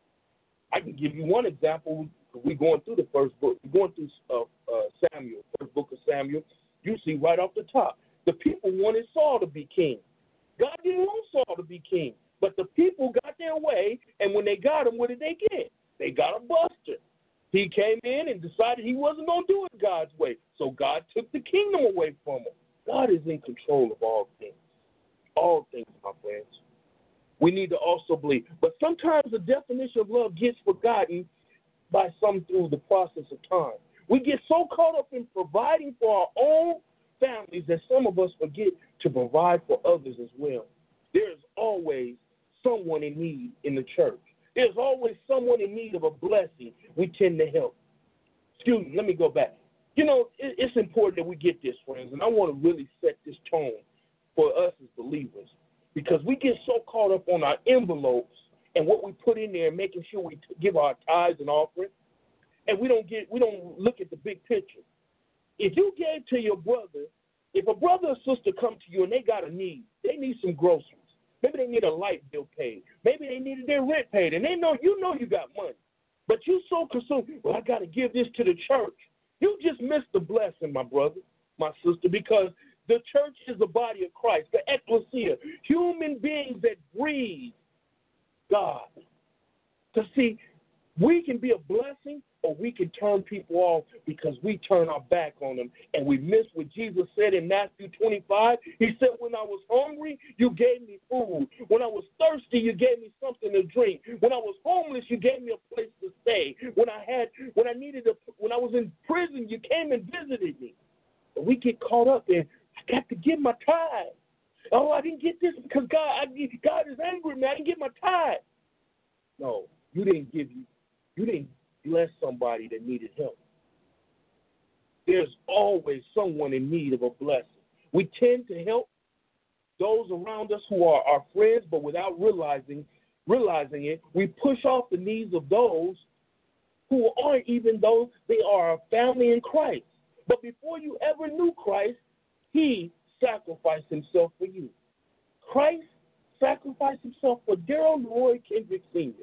I can give you one example. We're going through the first book. We're going through Samuel, first book of Samuel. You see right off the top, the people wanted Saul to be king. God didn't want Saul to be king, but the people got their way, and when they got him, what did they get? They got a buster. He came in and decided he wasn't going to do it God's way, so God took the kingdom away from him. God is in control of all things. All things, my friends. We need to also believe. But sometimes the definition of love gets forgotten by some through the process of time. We get so caught up in providing for our own families that some of us forget to provide for others as well. There is always someone in need in the church. There's always someone in need of a blessing we tend to help. Excuse me, let me go back. You know, it's important that we get this, friends, and I want to really set this tone for us as believers, because we get so caught up on our envelopes and what we put in there, making sure we give our tithes and offerings, and we don't look at the big picture. If you gave to your brother, if a brother or sister come to you and they got a need, they need some groceries. Maybe they need a light bill paid. Maybe they needed their rent paid, and you know you got money, but you so consumed. Well, I got to give this to the church. You just missed the blessing, my brother, my sister, because the church is the body of Christ, the ecclesia, human beings that breathe God. To see, we can be a blessing or we can turn people off because we turn our back on them and we miss what Jesus said in Matthew 25. He said, when I was hungry, you gave me food. When I was thirsty, you gave me something to drink. When I was homeless, you gave me a place to stay. When I was in prison, you came and visited me. But we get caught up in, I got to give my tithe. Oh, I didn't get this because God is angry at me. I didn't get my tithe. No, you didn't bless somebody that needed help. There's always someone in need of a blessing. We tend to help those around us who are our friends, but without realizing it, we push off the needs of those who aren't even those. They are our family in Christ. But before you ever knew Christ, he sacrificed himself for you. Christ sacrificed himself for Daryl Roy Kendrick Sr.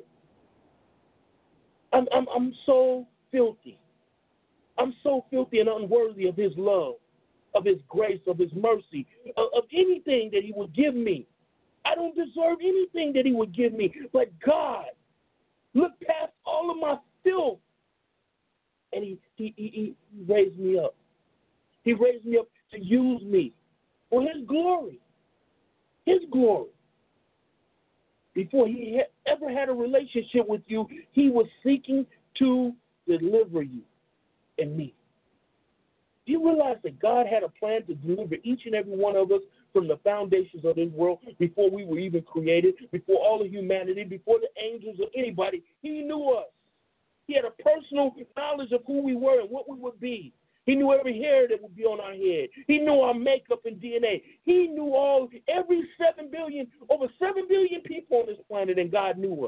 I'm so filthy. I'm so filthy and unworthy of his love, of his grace, of his mercy, of anything that he would give me. I don't deserve anything that he would give me, but God looked past all of my filth, and he raised me up. He raised me up to use me for his glory. His glory. Before he ever had a relationship with you, he was seeking to deliver you and me. Do you realize that God had a plan to deliver each and every one of us from the foundations of this world before we were even created, before all of humanity, before the angels or anybody? He knew us. He had a personal knowledge of who we were and what we would be. He knew every hair that would be on our head. He knew our makeup and DNA. He knew over 7 billion people on this planet, and God knew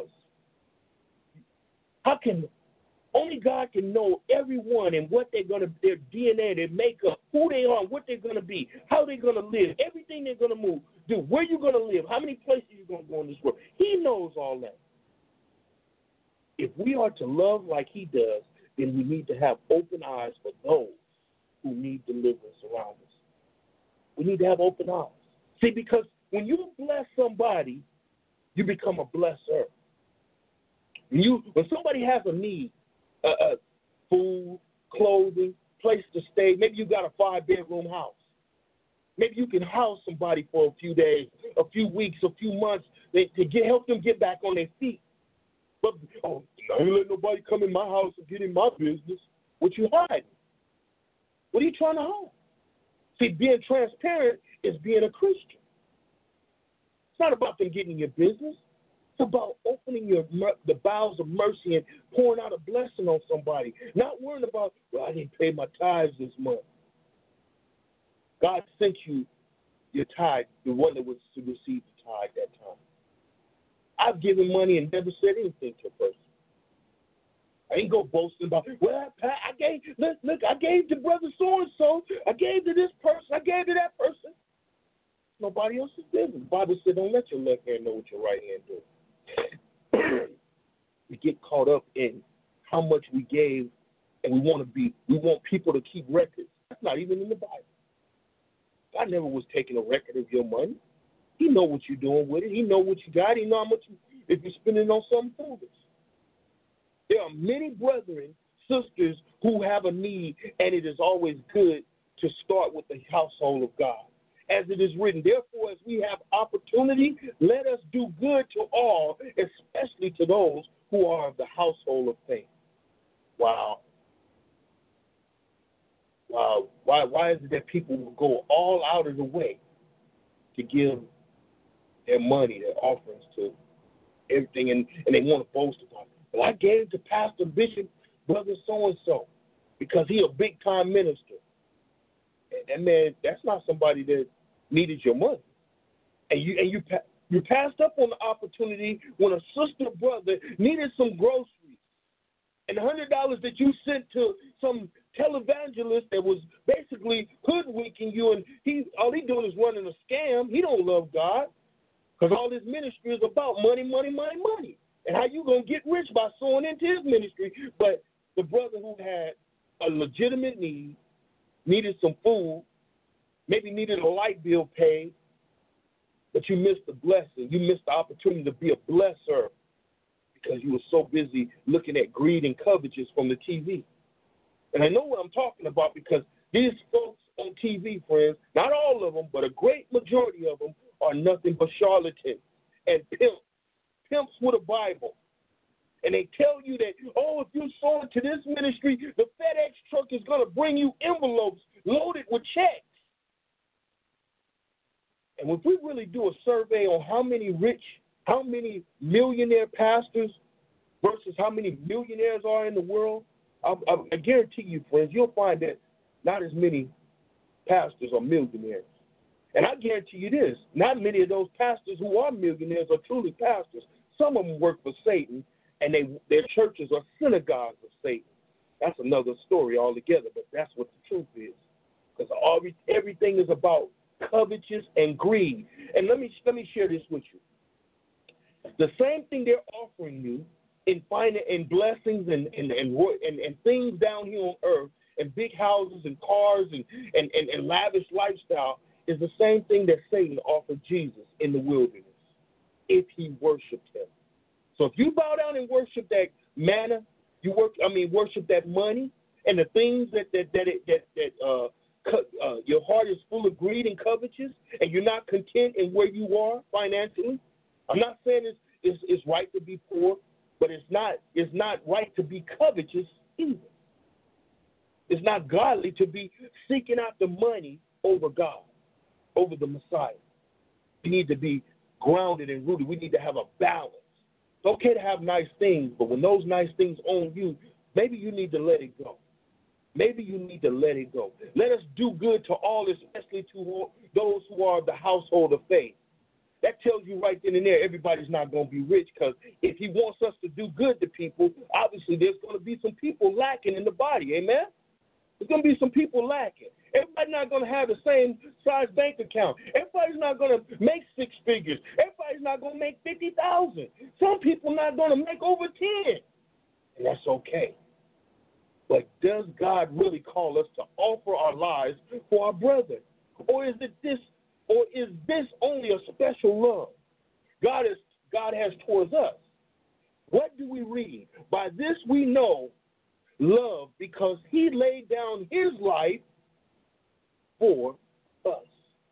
us. Only God can know everyone and what their DNA, their makeup, who they are, what they're going to be, how they're going to live, everything they're going to do, where you're going to live, how many places you're going to go in this world. He knows all that. If we are to love like he does, then we need to have open eyes for those who need deliverance around us. We need to have open eyes. See, because when you bless somebody, you become a blesser. When somebody has a need, food, clothing, place to stay, maybe you got a 5-bedroom house. Maybe you can house somebody for a few days, a few weeks, a few months to help them get back on their feet. But, I ain't let nobody come in my house and get in my business. What you hiding? What are you trying to hide? See, being transparent is being a Christian. It's not about them getting in your business. It's about opening the bowels of mercy and pouring out a blessing on somebody. Not worrying about, well, I didn't pay my tithes this month. God sent you your tithe, the one that was to receive the tithe that time. I've given money and never said anything to a person. I ain't go boasting about, well, I gave, look, I gave to brother so-and-so. I gave to this person. I gave to that person. Nobody else's business. The Bible said, don't let your left hand know what your right hand do. We get caught up in how much we gave, and we want people to keep records. That's not even in the Bible. God never was taking a record of your money. He know what you're doing with it. He know what you got. He know how much if you're spending on something foolish. There are many brethren, sisters who have a need, and it is always good to start with the household of God. As it is written, therefore, as we have opportunity, let us do good to all, especially to those who are of the household of faith. Wow. Wow. Why is it that people will go all out of the way to give their money, their offerings to everything, and they want to boast about it? Well, I gave to Pastor Bishop, brother so-and-so, because he a big-time minister. And man, that's not somebody that needed your money. And you passed up on the opportunity when a sister or brother needed some groceries. And the $100 that you sent to some televangelist that was basically hoodwinking you, and all he doing is running a scam. He don't love God, because all his ministry is about money, money, money, money. And how you going to get rich by sowing into his ministry. But the brother who had a legitimate need, needed some food, maybe needed a light bill paid, but you missed the blessing. You missed the opportunity to be a blesser because you were so busy looking at greed and covetousness from the TV. And I know what I'm talking about, because these folks on TV, friends, not all of them, but a great majority of them are nothing but charlatans and pimps with a Bible. And they tell you that, if you sow into this ministry, the FedEx truck is going to bring you envelopes loaded with checks. And if we really do a survey on how many millionaire pastors versus how many millionaires are in the world, I guarantee you, friends, you'll find that not as many pastors are millionaires. And I guarantee you this, not many of those pastors who are millionaires are truly pastors. Some of them work for Satan, and their churches are synagogues of Satan. That's another story altogether, but that's what the truth is. Because everything is about covetousness and greed. And let me share this with you. The same thing they're offering you in blessings and things down here on earth, and big houses and cars and lavish lifestyle, is the same thing that Satan offered Jesus in the wilderness if he worshiped him. So if you bow down and worship that manna, worship that money and the things that your heart is full of greed and covetousness, and you're not content in where you are financially. I'm not saying it's right to be poor, but it's not right to be covetous either. It's not godly to be seeking out the money over God, over the Messiah. We need to be grounded and rooted. We need to have a balance. It's okay to have nice things, but when those nice things own you, maybe you need to let it go. Maybe you need to let it go. Let us do good to all, especially to those who are of the household of faith. That tells you right then and there, everybody's not going to be rich, because if he wants us to do good to people, obviously there's going to be some people lacking in the body. Amen? There's going to be some people lacking. Everybody's not going to have the same size bank account. Everybody's not going to make 6 figures. Everybody's not going to make 50,000. Some people not going to make over 10. And that's okay. But does God really call us to offer our lives for our brother? Or is this only a special love God has towards us? What do we read? By this we know love, because he laid down his life for us.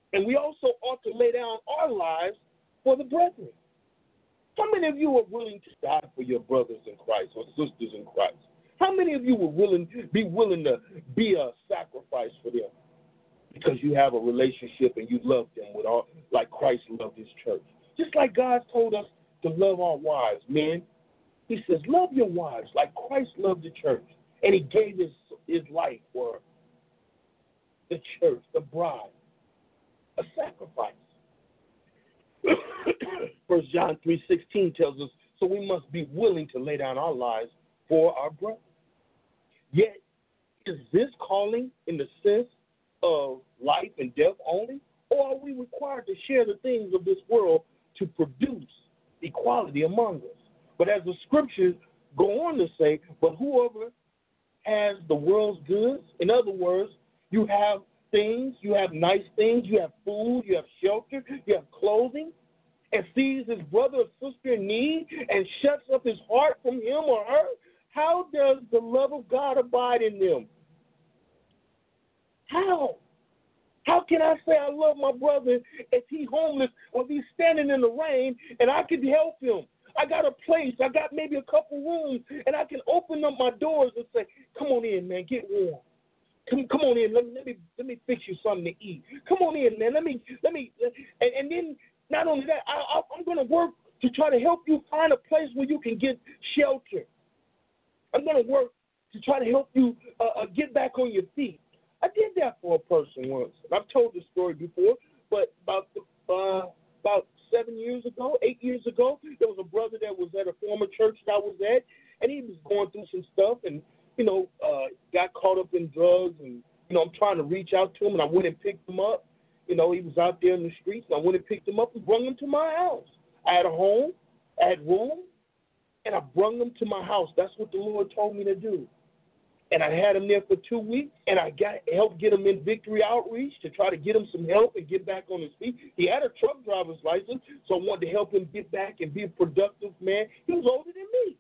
And we also ought to lay down our lives for the brethren. How many of you are willing to die for your brothers in Christ or sisters in Christ? How many of you would be willing to be a sacrifice for them because you have a relationship and you love them with all, like Christ loved his church? Just like God told us to love our wives, men. He says, love your wives like Christ loved the church. And he gave his life for the church, the bride, a sacrifice. 1 John 3:16 tells us, so we must be willing to lay down our lives for our brother. Yet, is this calling in the sense of life and death only? Or are we required to share the things of this world to produce equality among us? But as the scriptures go on to say, but whoever has the world's goods, in other words, you have things, you have nice things, you have food, you have shelter, you have clothing, and sees his brother or sister in need and shuts up his heart from him or her, how does the love of God abide in them? How? How can I say I love my brother if he's homeless or if he's standing in the rain and I can help him? I got a place, I got maybe a couple rooms, and I can open up my doors and say, come on in, man, get warm. Come on in, let me fix you something to eat. Come on in, man, let me, and then not only that, I'm going to work to try to help you find a place where you can get shelter. I'm going to work to try to help you get back on your feet. I did that for a person once. And I've told this story before, but about 8 years ago, there was a brother that was at a former church that I was at, and he was going through some stuff and, got caught up in drugs. And, I'm trying to reach out to him, and I went and picked him up. He was out there in the streets, and I went and picked him up and brought him to my house. I had a home, I had room, and I brought him to my house. That's what the Lord told me to do. And I had him there for 2 weeks, and I helped get him in Victory Outreach to try to get him some help and get back on his feet. He had a truck driver's license, so I wanted to help him get back and be a productive man. He was older than me.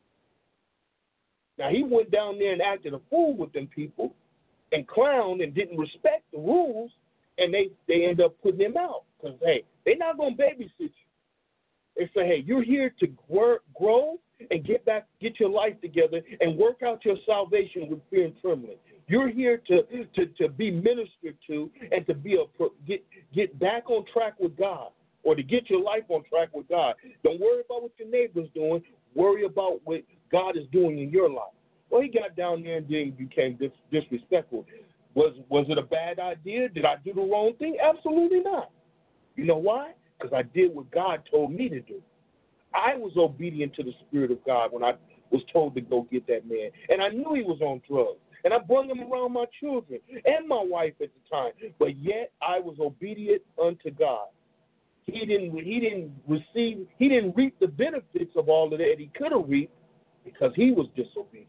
Now, he went down there and acted a fool with them people and clowned and didn't respect the rules, and they end up putting him out because, hey, they're not going to babysit you. They say, hey, you're here to grow and get your life together and work out your salvation with fear and trembling. You're here to be ministered to and to get back on track with God or to get your life on track with God. Don't worry about what your neighbor's doing. Worry about what God is doing in your life. Well, he got down there and then became disrespectful. Was it a bad idea? Did I do the wrong thing? Absolutely not. You know why? Because I did what God told me to do. I was obedient to the Spirit of God when I was told to go get that man. And I knew he was on drugs. And I brought him around my children and my wife at the time. But yet I was obedient unto God. He didn't reap the benefits of all of that he could have reaped because he was disobedient.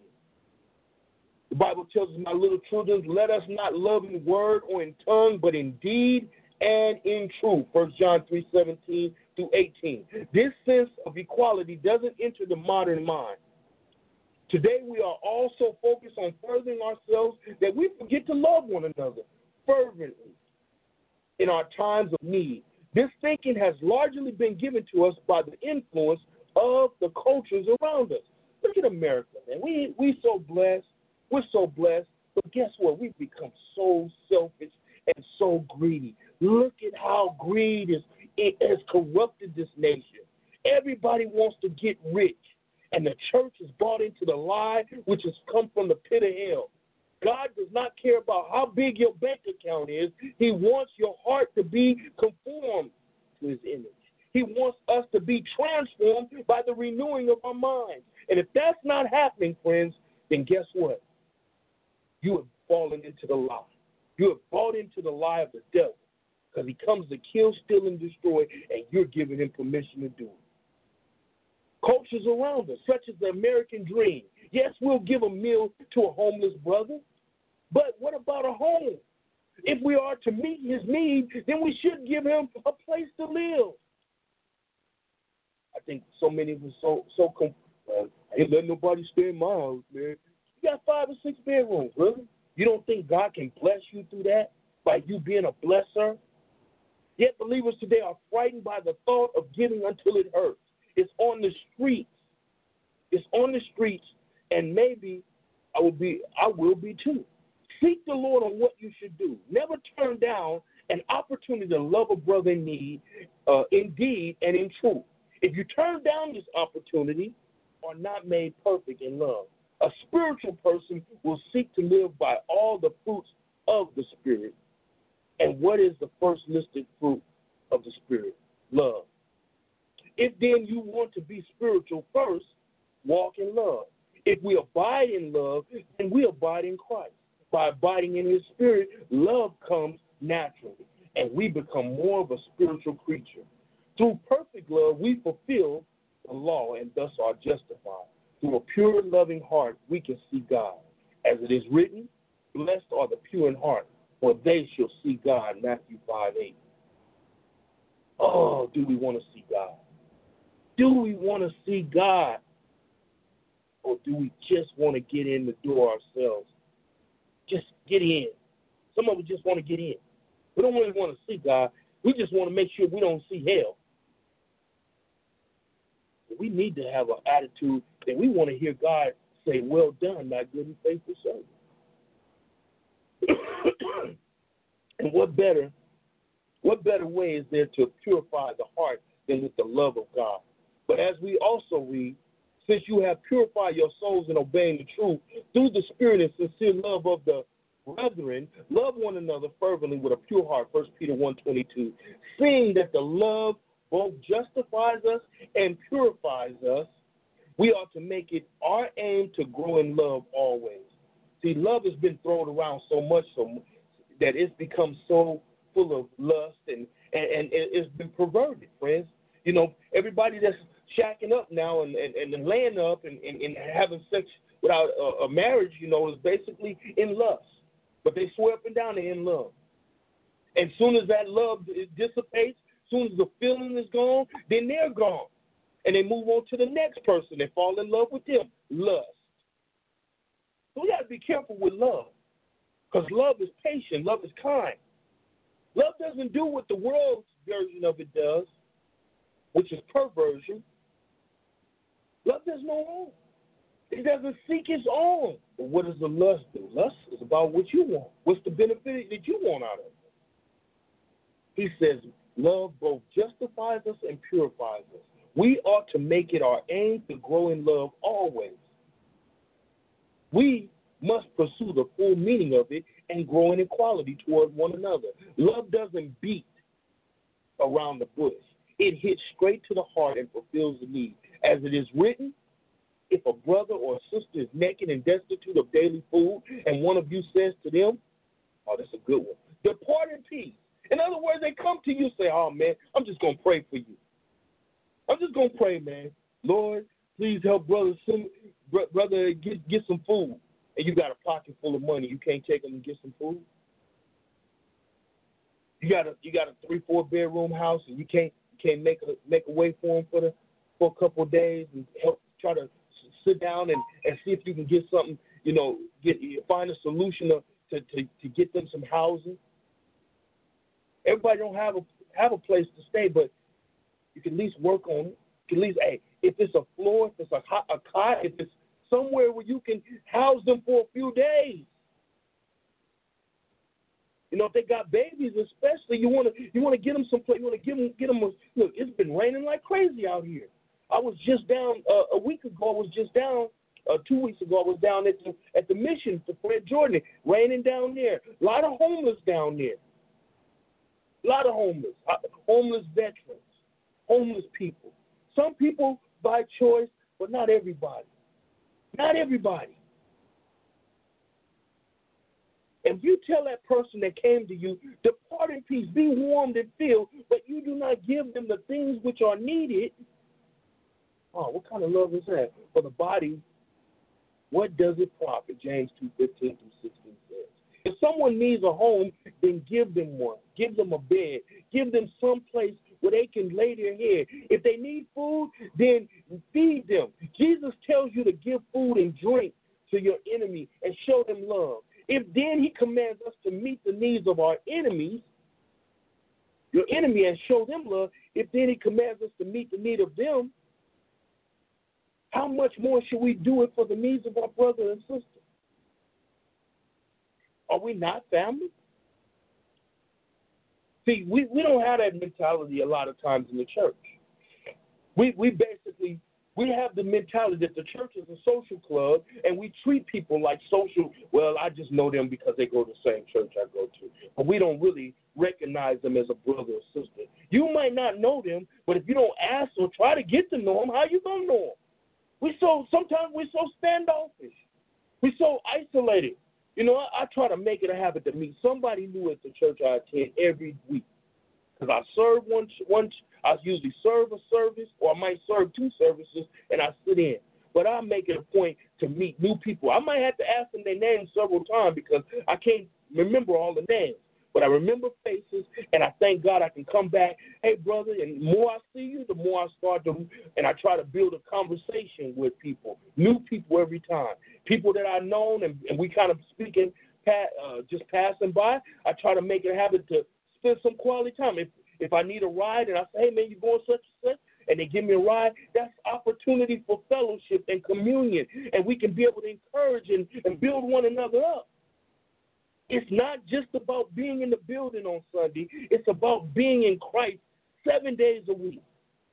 The Bible tells us, my little children, let us not love in word or in tongue, but in deed and in truth. 1 John 3:17 through 18. This sense of equality doesn't enter the modern mind. Today we are also focused on furthering ourselves that we forget to love one another fervently in our times of need. This thinking has largely been given to us by the influence of the cultures around us. Look at America, man. We so blessed. We're so blessed. But guess what? We've become so selfish and so greedy. Look at how greed has corrupted this nation. Everybody wants to get rich. And the church is bought into the lie, which has come from the pit of hell. God does not care about how big your bank account is. He wants your heart to be conformed to his image. He wants us to be transformed by the renewing of our minds. And if that's not happening, friends, then guess what? You have fallen into the lie. You have bought into the lie of the devil because he comes to kill, steal, and destroy, and you're giving him permission to do it. Cultures around us, such as the American dream. Yes, we'll give a meal to a homeless brother, but what about a home? If we are to meet his need, then we should give him a place to live. I think so many of us I ain't letting nobody stay in my house, man. You got 5 or 6 bedrooms, really? You don't think God can bless you through that by you being a blesser? Yet believers today are frightened by the thought of giving until it hurts. It's on the streets. It's on the streets, and maybe I will be too. Seek the Lord on what you should do. Never turn down an opportunity to love a brother in need, in deed and in truth. If you turn down this opportunity, are not made perfect in love. A spiritual person will seek to live by all the fruits of the Spirit. And what is the first listed fruit of the Spirit? Love. If then you want to be spiritual first, walk in love. If we abide in love, then we abide in Christ. By abiding in His Spirit, love comes naturally, and we become more of a spiritual creature. Through perfect love, we fulfill the law and thus are justified. Through a pure, loving heart, we can see God. As it is written, blessed are the pure in heart, for they shall see God, Matthew 5:8. Oh, do we want to see God? Do we want to see God? Or do we just want to get in the door ourselves? Just get in. Some of us just want to get in. We don't really want to see God. We just want to make sure we don't see hell. We need to have an attitude that we want to hear God say, well done, my good and faithful servant. And what better way is there to purify the heart than with the love of God? But as we also read, since you have purified your souls in obeying the truth through the Spirit and sincere love of the brethren, love one another fervently with a pure heart, 1 Peter 1:22, seeing that the love both justifies us and purifies us, we ought to make it our aim to grow in love always. See, love has been thrown around so much that it's become so full of lust and it's been perverted, friends. You know, everybody that's shacking up now and laying up and having sex without a marriage, you know, is basically in lust. But they swear up and down they're in love. And as soon as that love dissipates, as soon as the feeling is gone, then they're gone. And they move on to the next person. They fall in love with them. Lust. So we got to be careful with love. Because love is patient. Love is kind. Love doesn't do what the world's version of it does, which is perversion. Love does no wrong. It doesn't seek its own. But what does the lust do? Lust is about what you want. What's the benefit that you want out of it? He says, love both justifies us and purifies us. We ought to make it our aim to grow in love always. We must pursue the full meaning of it and grow in equality toward one another. Love doesn't beat around the bush. It hits straight to the heart and fulfills the need. As it is written, if a brother or a sister is naked and destitute of daily food, and one of you says to them, oh, that's a good one, depart in peace. In other words, they come to you and say, oh, man, I'm just going to pray for you. I'm just going to pray, man. Lord, please help brother get some food. And you got a pocket full of money. You can't take them and get some food. You got a 3-4 bedroom house, and you can't make a way for them for a couple of days and help try to sit down and see if you can get something, you know, find a solution to get them some housing. Everybody don't have a place to stay, but you can at least work on it. You can at least, hey, if it's a floor, if it's a cot, if it's somewhere where you can house them for a few days. You know, if they got babies, especially, you want to get them some place. You want to get them. Look, it's been raining like crazy out here. I was just down a week ago. I was just down 2 weeks ago. I was down at the mission for Fred Jordan, raining down there. A lot of homeless down there. A lot of homeless veterans, homeless people. Some people by choice, but not everybody. Not everybody. If you tell that person that came to you, depart in peace, be warmed and filled, but you do not give them the things which are needed, oh, what kind of love is that? For the body, what does it profit? James 2:15-16 says. If someone needs a home, then give them one. Give them a bed. Give them some place where they can lay their head. If they need food, then feed them. Jesus tells you to give food and drink to your enemy and show them love. If then he commands us to meet the needs of our enemies, your enemy and show them love, if then he commands us to meet the need of them, how much more should we do it for the needs of our brother and sister? Are we not family? See, we don't have that mentality a lot of times in the church. We basically have the mentality that the church is a social club, and we treat people like social. Well, I just know them because they go to the same church I go to, but we don't really recognize them as a brother or sister. You might not know them, but if you don't ask or try to get to know them, how you gonna know them? Sometimes we're so standoffish. We're so isolated. You know, I try to make it a habit to meet somebody new at the church I attend every week. Because I serve I usually serve a service, or I might serve 2 services, and I sit in. But I make it a point to meet new people. I might have to ask them their names several times because I can't remember all the names. But I remember faces, and I thank God I can come back. Hey, brother, and the more I see you, the more I start to, and I try to build a conversation with people, new people every time. People that I've known, and we kind of speaking, just passing by, I try to make it a habit to spend some quality time. If I need a ride and I say, hey, man, you going such and such, and they give me a ride, that's opportunity for fellowship and communion, and we can be able to encourage and build one another up. It's not just about being in the building on Sunday. It's about being in Christ 7 days a week.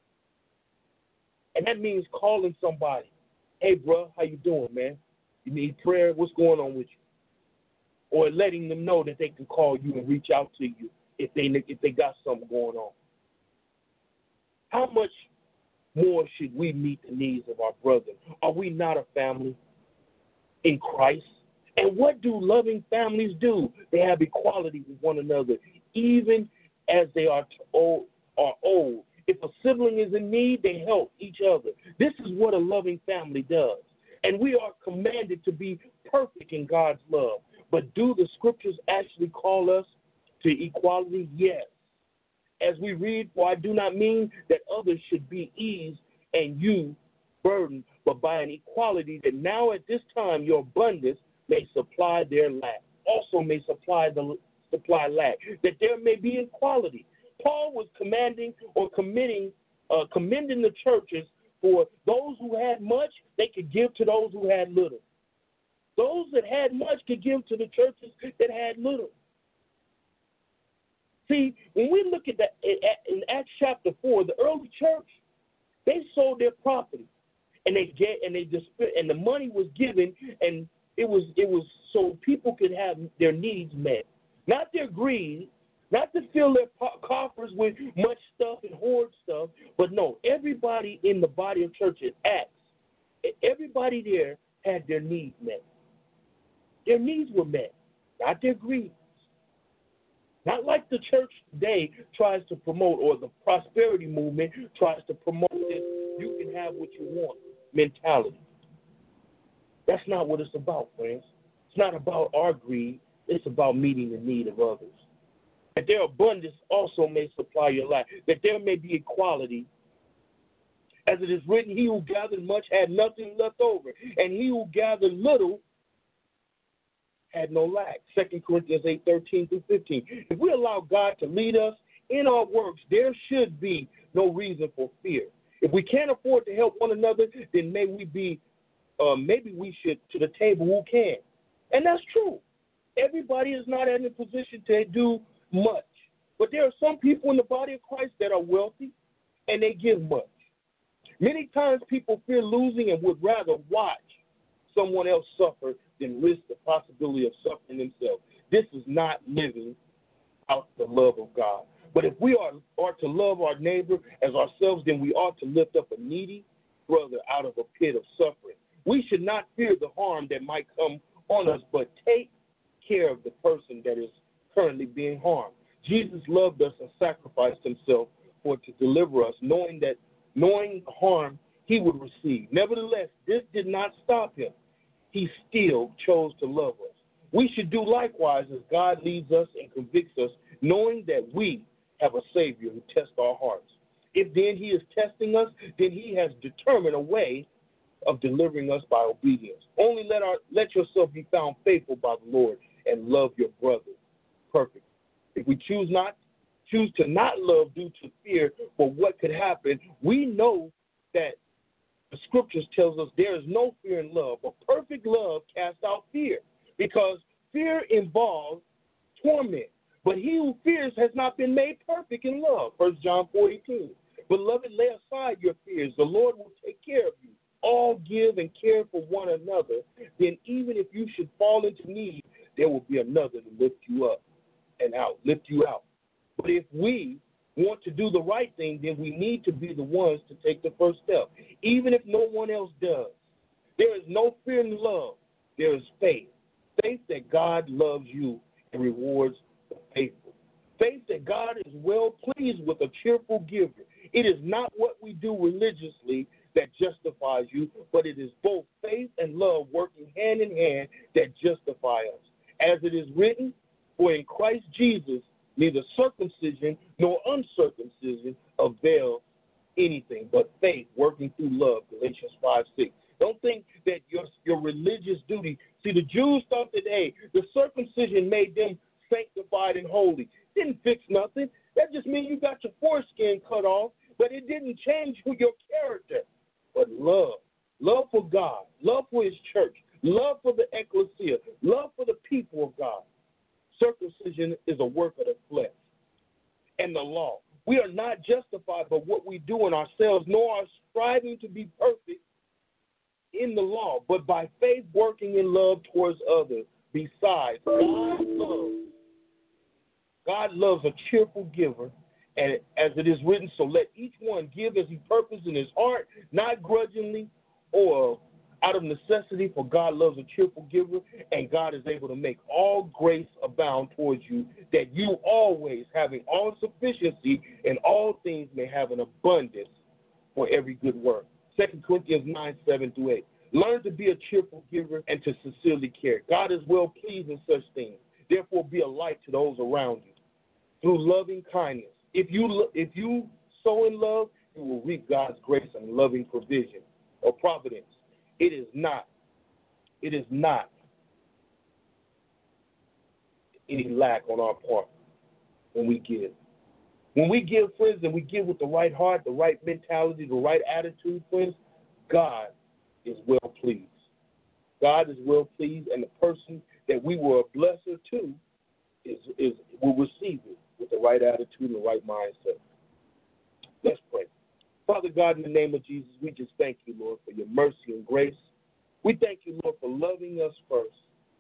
And that means calling somebody. Hey, bro, how you doing, man? You need prayer? What's going on with you? Or letting them know that they can call you and reach out to you if they got something going on. How much more should we meet the needs of our brothers? Are we not a family in Christ? And what do loving families do? They have equality with one another, even as they are old. If a sibling is in need, they help each other. This is what a loving family does. And we are commanded to be perfect in God's love. But do the scriptures actually call us to equality? Yes. As we read, for I do not mean that others should be eased and you burdened, but by an equality that now at this time your abundance may supply their lack, also may supply lack, that there may be equality. Paul was commending the churches for those who had much, they could give to those who had little. Those that had much could give to the churches that had little. See, when we look at that in Acts chapter 4, the early church, they sold their property, and the money was given, and it was so people could have their needs met, not their greed, not to fill their coffers with much stuff and hoard stuff, but no, everybody in the body of church at Acts, everybody there had their needs met. Their needs were met, not their greed. Not like the church today tries to promote, or the prosperity movement tries to promote this you can have what you want mentality. That's not what it's about, friends. It's not about our greed. It's about meeting the need of others. That their abundance also may supply your lack. That there may be equality. As it is written, he who gathered much had nothing left over, and he who gathered little had no lack. 2 Corinthians 8:13-15. If we allow God to lead us in our works, there should be no reason for fear. If we can't afford to help one another, then maybe we should to the table who can. And that's true. Everybody is not in a position to do much. But there are some people in the body of Christ that are wealthy, and they give much. Many times people fear losing and would rather watch someone else suffer than risk the possibility of suffering themselves. This is not living out the love of God. But if we are to love our neighbor as ourselves, then we ought to lift up a needy brother out of a pit of suffering. We should not fear the harm that might come on us, but take care of the person that is currently being harmed. Jesus loved us and sacrificed himself to deliver us, knowing the harm he would receive. Nevertheless, this did not stop him. He still chose to love us. We should do likewise as God leads us and convicts us, knowing that we have a Savior who tests our hearts. If then he is testing us, then he has determined a way of delivering us by obedience. Only let yourself be found faithful by the Lord and love your brother perfect. If we choose not choose to not love due to fear for what could happen, we know that the scriptures tells us there is no fear in love, but perfect love casts out fear, because fear involves torment. But he who fears has not been made perfect in love. 1 John 4:18. Beloved, lay aside your fears. The Lord will take care of you. All give and care for one another. Then even if you should fall into need, there will be another to lift you up and out, lift you out. But if we want to do the right thing, then we need to be the ones to take the first step, even if no one else does. There is no fear in love. There is faith. Faith that God loves you and rewards the faithful. Faith that God is well pleased with a cheerful giver. It is not what we do religiously that justifies you, but it is both faith and love working hand in hand that justify us. As it is written, for in Christ Jesus, neither circumcision nor uncircumcision avail anything, but faith working through love, Galatians 5:6. Don't think that your religious duty. See, the Jews thought that, hey, the circumcision made them sanctified and holy. Didn't fix nothing. That just means you got your foreskin cut off, but it didn't change your character. But love for God, love for his church, love for the ecclesia, love for the people of God. Circumcision is a work of the flesh and the law. We are not justified by what we do in ourselves, nor are striving to be perfect in the law, but by faith working in love towards others. Besides, God loves a cheerful giver, and as it is written, so let each one give as he purposed in his heart, not grudgingly or out of necessity, for God loves a cheerful giver, and God is able to make all grace abound towards you, that you always, having all sufficiency in all things, may have an abundance for every good work. 2 Corinthians 9:7-8. Learn to be a cheerful giver and to sincerely care. God is well pleased in such things. Therefore, be a light to those around you through loving kindness. If you sow in love, you will reap God's grace and loving provision or providence. It is not any lack on our part when we give. When we give, friends, and we give with the right heart, the right mentality, the right attitude, friends, God is well pleased. God is well pleased, and the person that we were a blesser to will receive it with the right attitude and the right mindset. Let's pray. Father God, in the name of Jesus, we just thank you, Lord, for your mercy and grace. We thank you, Lord, for loving us first.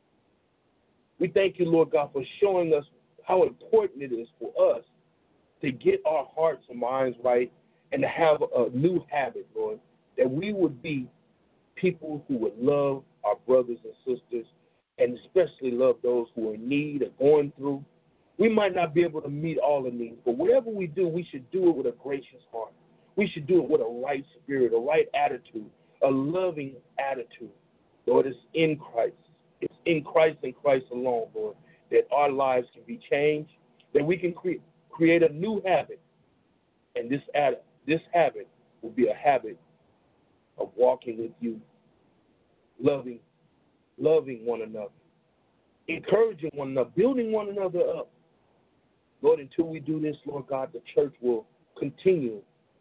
We thank you, Lord God, for showing us how important it is for us to get our hearts and minds right and to have a new habit, Lord, that we would be people who would love our brothers and sisters and especially love those who are in need or going through. We might not be able to meet all the needs, but whatever we do, we should do it with a gracious heart. We should do it with a right spirit, a right attitude, a loving attitude. Lord, it's in Christ. It's in Christ and Christ alone, Lord, that our lives can be changed, that we can create a new habit. And this habit will be a habit of walking with you, loving one another, encouraging one another, building one another up. Lord, until we do this, Lord God, the church will continually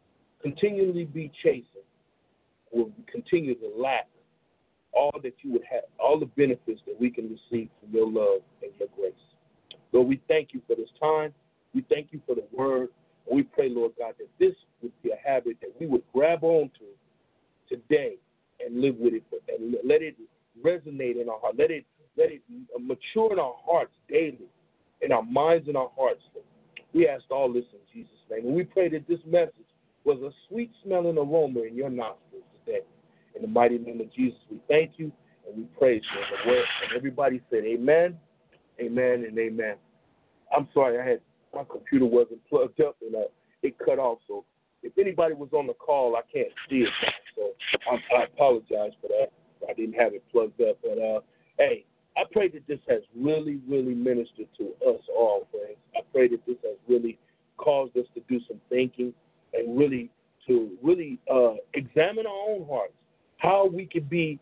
be chastened, will continue to lack all that you would have, all the benefits that we can receive from your love and your grace. Lord, we thank you for this time. We thank you for the word. And we pray, Lord God, that this would be a habit that we would grab onto today and live with it, and let it resonate in our heart. Let it mature in our hearts daily, in our minds and our hearts. We ask all this in Jesus' name. And we pray that this message was a sweet smelling aroma in your nostrils today. In the mighty name of Jesus, we thank you and we praise you. And everybody said amen, amen, and amen. I'm sorry, my computer wasn't plugged up and it cut off. So if anybody was on the call, I can't see it. So I apologize for that. I didn't have it plugged up. But, hey, I pray that this has really, really ministered to us all, friends. I pray that this has really caused us to do some thinking and really examine our own hearts, how we can be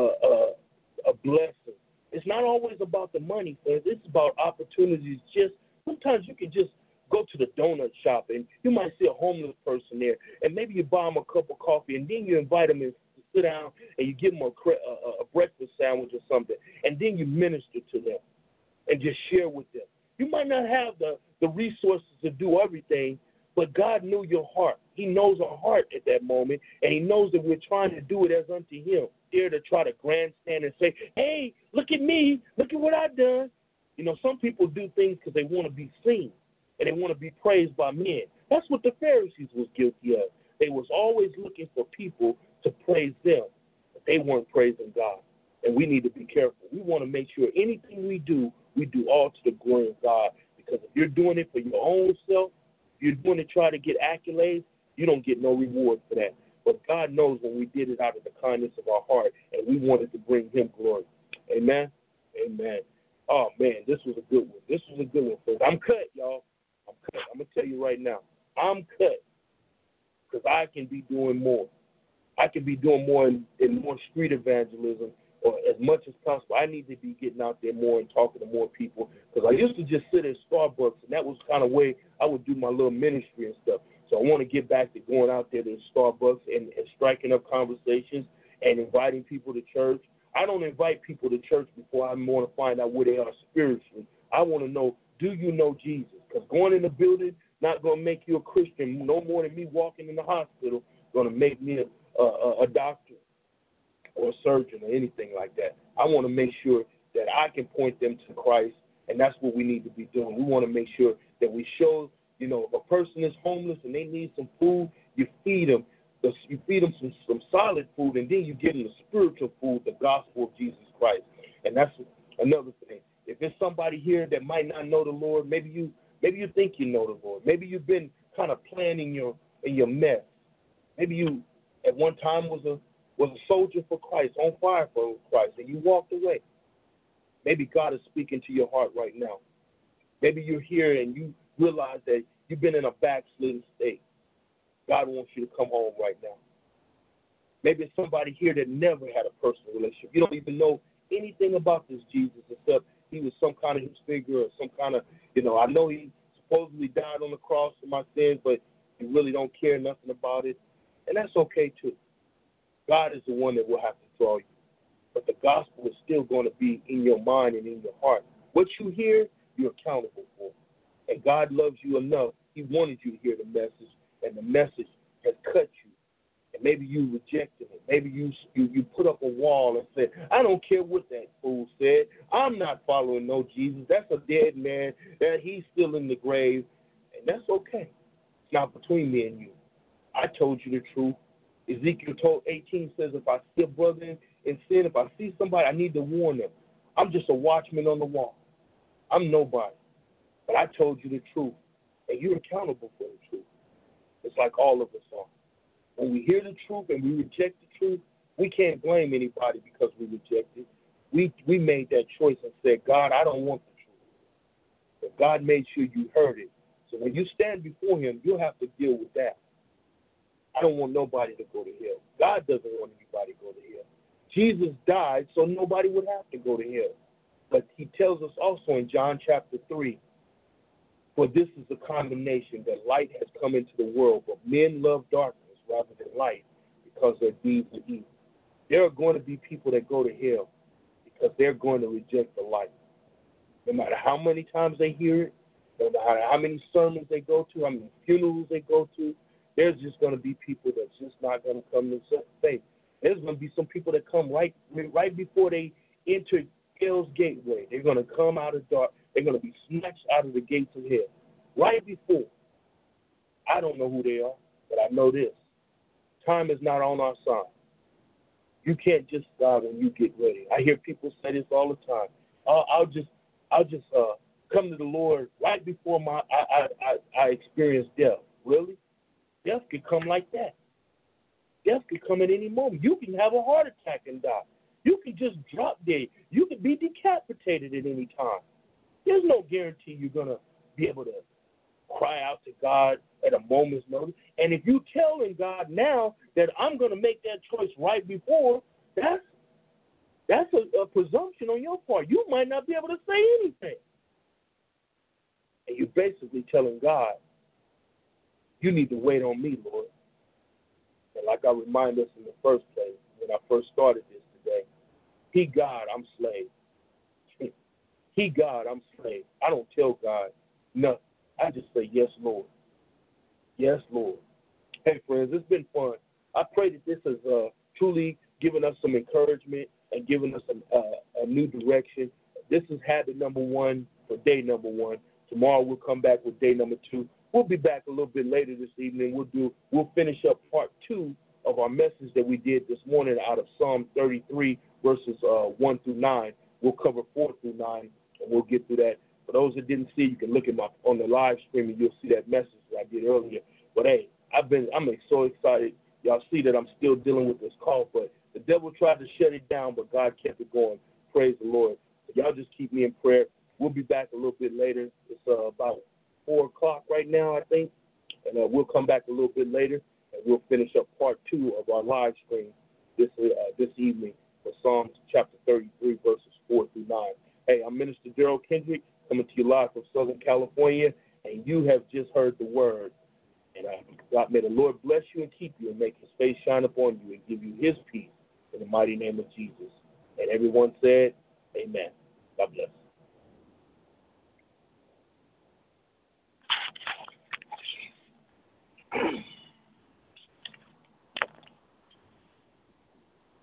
a blessing. It's not always about the money, friends. It's about opportunities. Sometimes you can just go to the donut shop, and you might see a homeless person there, and maybe you buy them a cup of coffee, and then you invite them in to sit down, and you give them a breakfast sandwich or something, and then you minister to them and just share with them. You might not have the resources to do everything, but God knew your heart. He knows our heart at that moment, and he knows that we're trying to do it as unto him. There to try to grandstand and say, hey, look at me, look at what I've done. You know, some people do things because they want to be seen, and they want to be praised by men. That's what the Pharisees was guilty of. They was always looking for people to praise them, but they weren't praising God. And we need to be careful. We want to make sure anything we do all to the glory of God. Because if you're doing it for your own self, if you're doing it to try to get accolades, you don't get no reward for that. But God knows when we did it out of the kindness of our heart, and we wanted to bring him glory. Amen? Amen. Oh, man, this was a good one. This was a good one, folks. I'm cut, y'all. I'm cut. I'm going to tell you right now. I'm cut because I can be doing more. I can be doing more in more street evangelism, or as much as possible. I need to be getting out there more and talking to more people, because I used to just sit at Starbucks, and that was kind of way I would do my little ministry and stuff. So I want to get back to going out there to Starbucks and striking up conversations and inviting people to church. I don't invite people to church before I want to find out where they are spiritually. I want to know, do you know Jesus? Because going in the building not going to make you a Christian no more than me walking in the hospital going to make me a doctor or a surgeon or anything like that. I want to make sure that I can point them to Christ, and that's what we need to be doing. We want to make sure that we show, you know, if a person is homeless and they need some food, you feed them. You feed them some solid food, and then you give them the spiritual food, the gospel of Jesus Christ. And that's another thing. If there's somebody here that might not know the Lord, maybe you think you know the Lord. Maybe you've been kind of playing in your mess. Maybe you at one time was a soldier for Christ, on fire for Christ, and you walked away. Maybe God is speaking to your heart right now. Maybe you're here and you realize that you've been in a backslidden state. God wants you to come home right now. Maybe it's somebody here that never had a personal relationship. You don't even know anything about this Jesus except he was some kind of his figure or some kind of, you know, I know he supposedly died on the cross for my sins, but you really don't care nothing about it. And that's okay too. God is the one that will have to draw you. But the gospel is still going to be in your mind and in your heart. What you hear, you're accountable for. And God loves you enough. He wanted you to hear the message, and the message has cut you. And maybe you rejected it. Maybe you put up a wall and said, I don't care what that fool said. I'm not following no Jesus. That's a dead man. That he's still in the grave. And that's okay. It's not between me and you. I told you the truth. Ezekiel 18 says, if I see a brother in sin, if I see somebody, I need to warn them. I'm just a watchman on the wall. I'm nobody. But I told you the truth, and you're accountable for the truth. It's like all of us are. When we hear the truth and we reject the truth, we can't blame anybody because we reject it. We made that choice and said, God, I don't want the truth. But God made sure you heard it. So when you stand before him, you'll have to deal with that. I don't want nobody to go to hell. God doesn't want anybody to go to hell. Jesus died so nobody would have to go to hell. But he tells us also in John chapter 3, for this is the condemnation, that light has come into the world, but men love darkness rather than light because their deeds are evil. There are going to be people that go to hell because they're going to reject the light. No matter how many times they hear it, no matter how many sermons they go to, how many funerals they go to, there's just going to be people that's just not going to come to faith. There's going to be some people that come right before they enter hell's gateway. They're going to come out of dark. They're going to be snatched out of the gates of hell. Right before. I don't know who they are, but I know this. Time is not on our side. You can't just die when you get ready. I hear people say this all the time. I'll just come to the Lord right before I experience death. Really? Death could come like that. Death could come at any moment. You can have a heart attack and die. You can just drop dead. You can be decapitated at any time. There's no guarantee you're going to be able to cry out to God at a moment's notice. And if you're telling God now that I'm going to make that choice right before, that's a presumption on your part. You might not be able to say anything. And you're basically telling God, you need to wait on me, Lord. And like I remind us in the first place, when I first started this today, He God, I'm slave. He God, I'm slave. I don't tell God nothing. I just say, yes, Lord. Yes, Lord. Hey, friends, it's been fun. I pray that this has truly given us some encouragement and given us a new direction. This is habit number 1 for day number 1. Tomorrow we'll come back with day number 2. We'll be back a little bit later this evening. We'll finish up part 2 of our message that we did this morning out of Psalm 33, verses 1 through 9. We'll cover 4 through 9, and we'll get through that. For those that didn't see, you can look at on the live stream, and you'll see that message that I did earlier. But hey, I'm so excited. Y'all see that I'm still dealing with this cough, but the devil tried to shut it down, but God kept it going. Praise the Lord. So y'all just keep me in prayer. We'll be back a little bit later. It's about 4 o'clock right now, I think, and we'll come back a little bit later, and we'll finish up part 2 of our live stream this evening for Psalms chapter 33, verses 4 through 9. Hey, I'm Minister Daryl Kendrick, coming to you live from Southern California, and you have just heard the word. And God, may the Lord bless you and keep you and make His face shine upon you and give you His peace in the mighty name of Jesus. And everyone said, amen. God bless.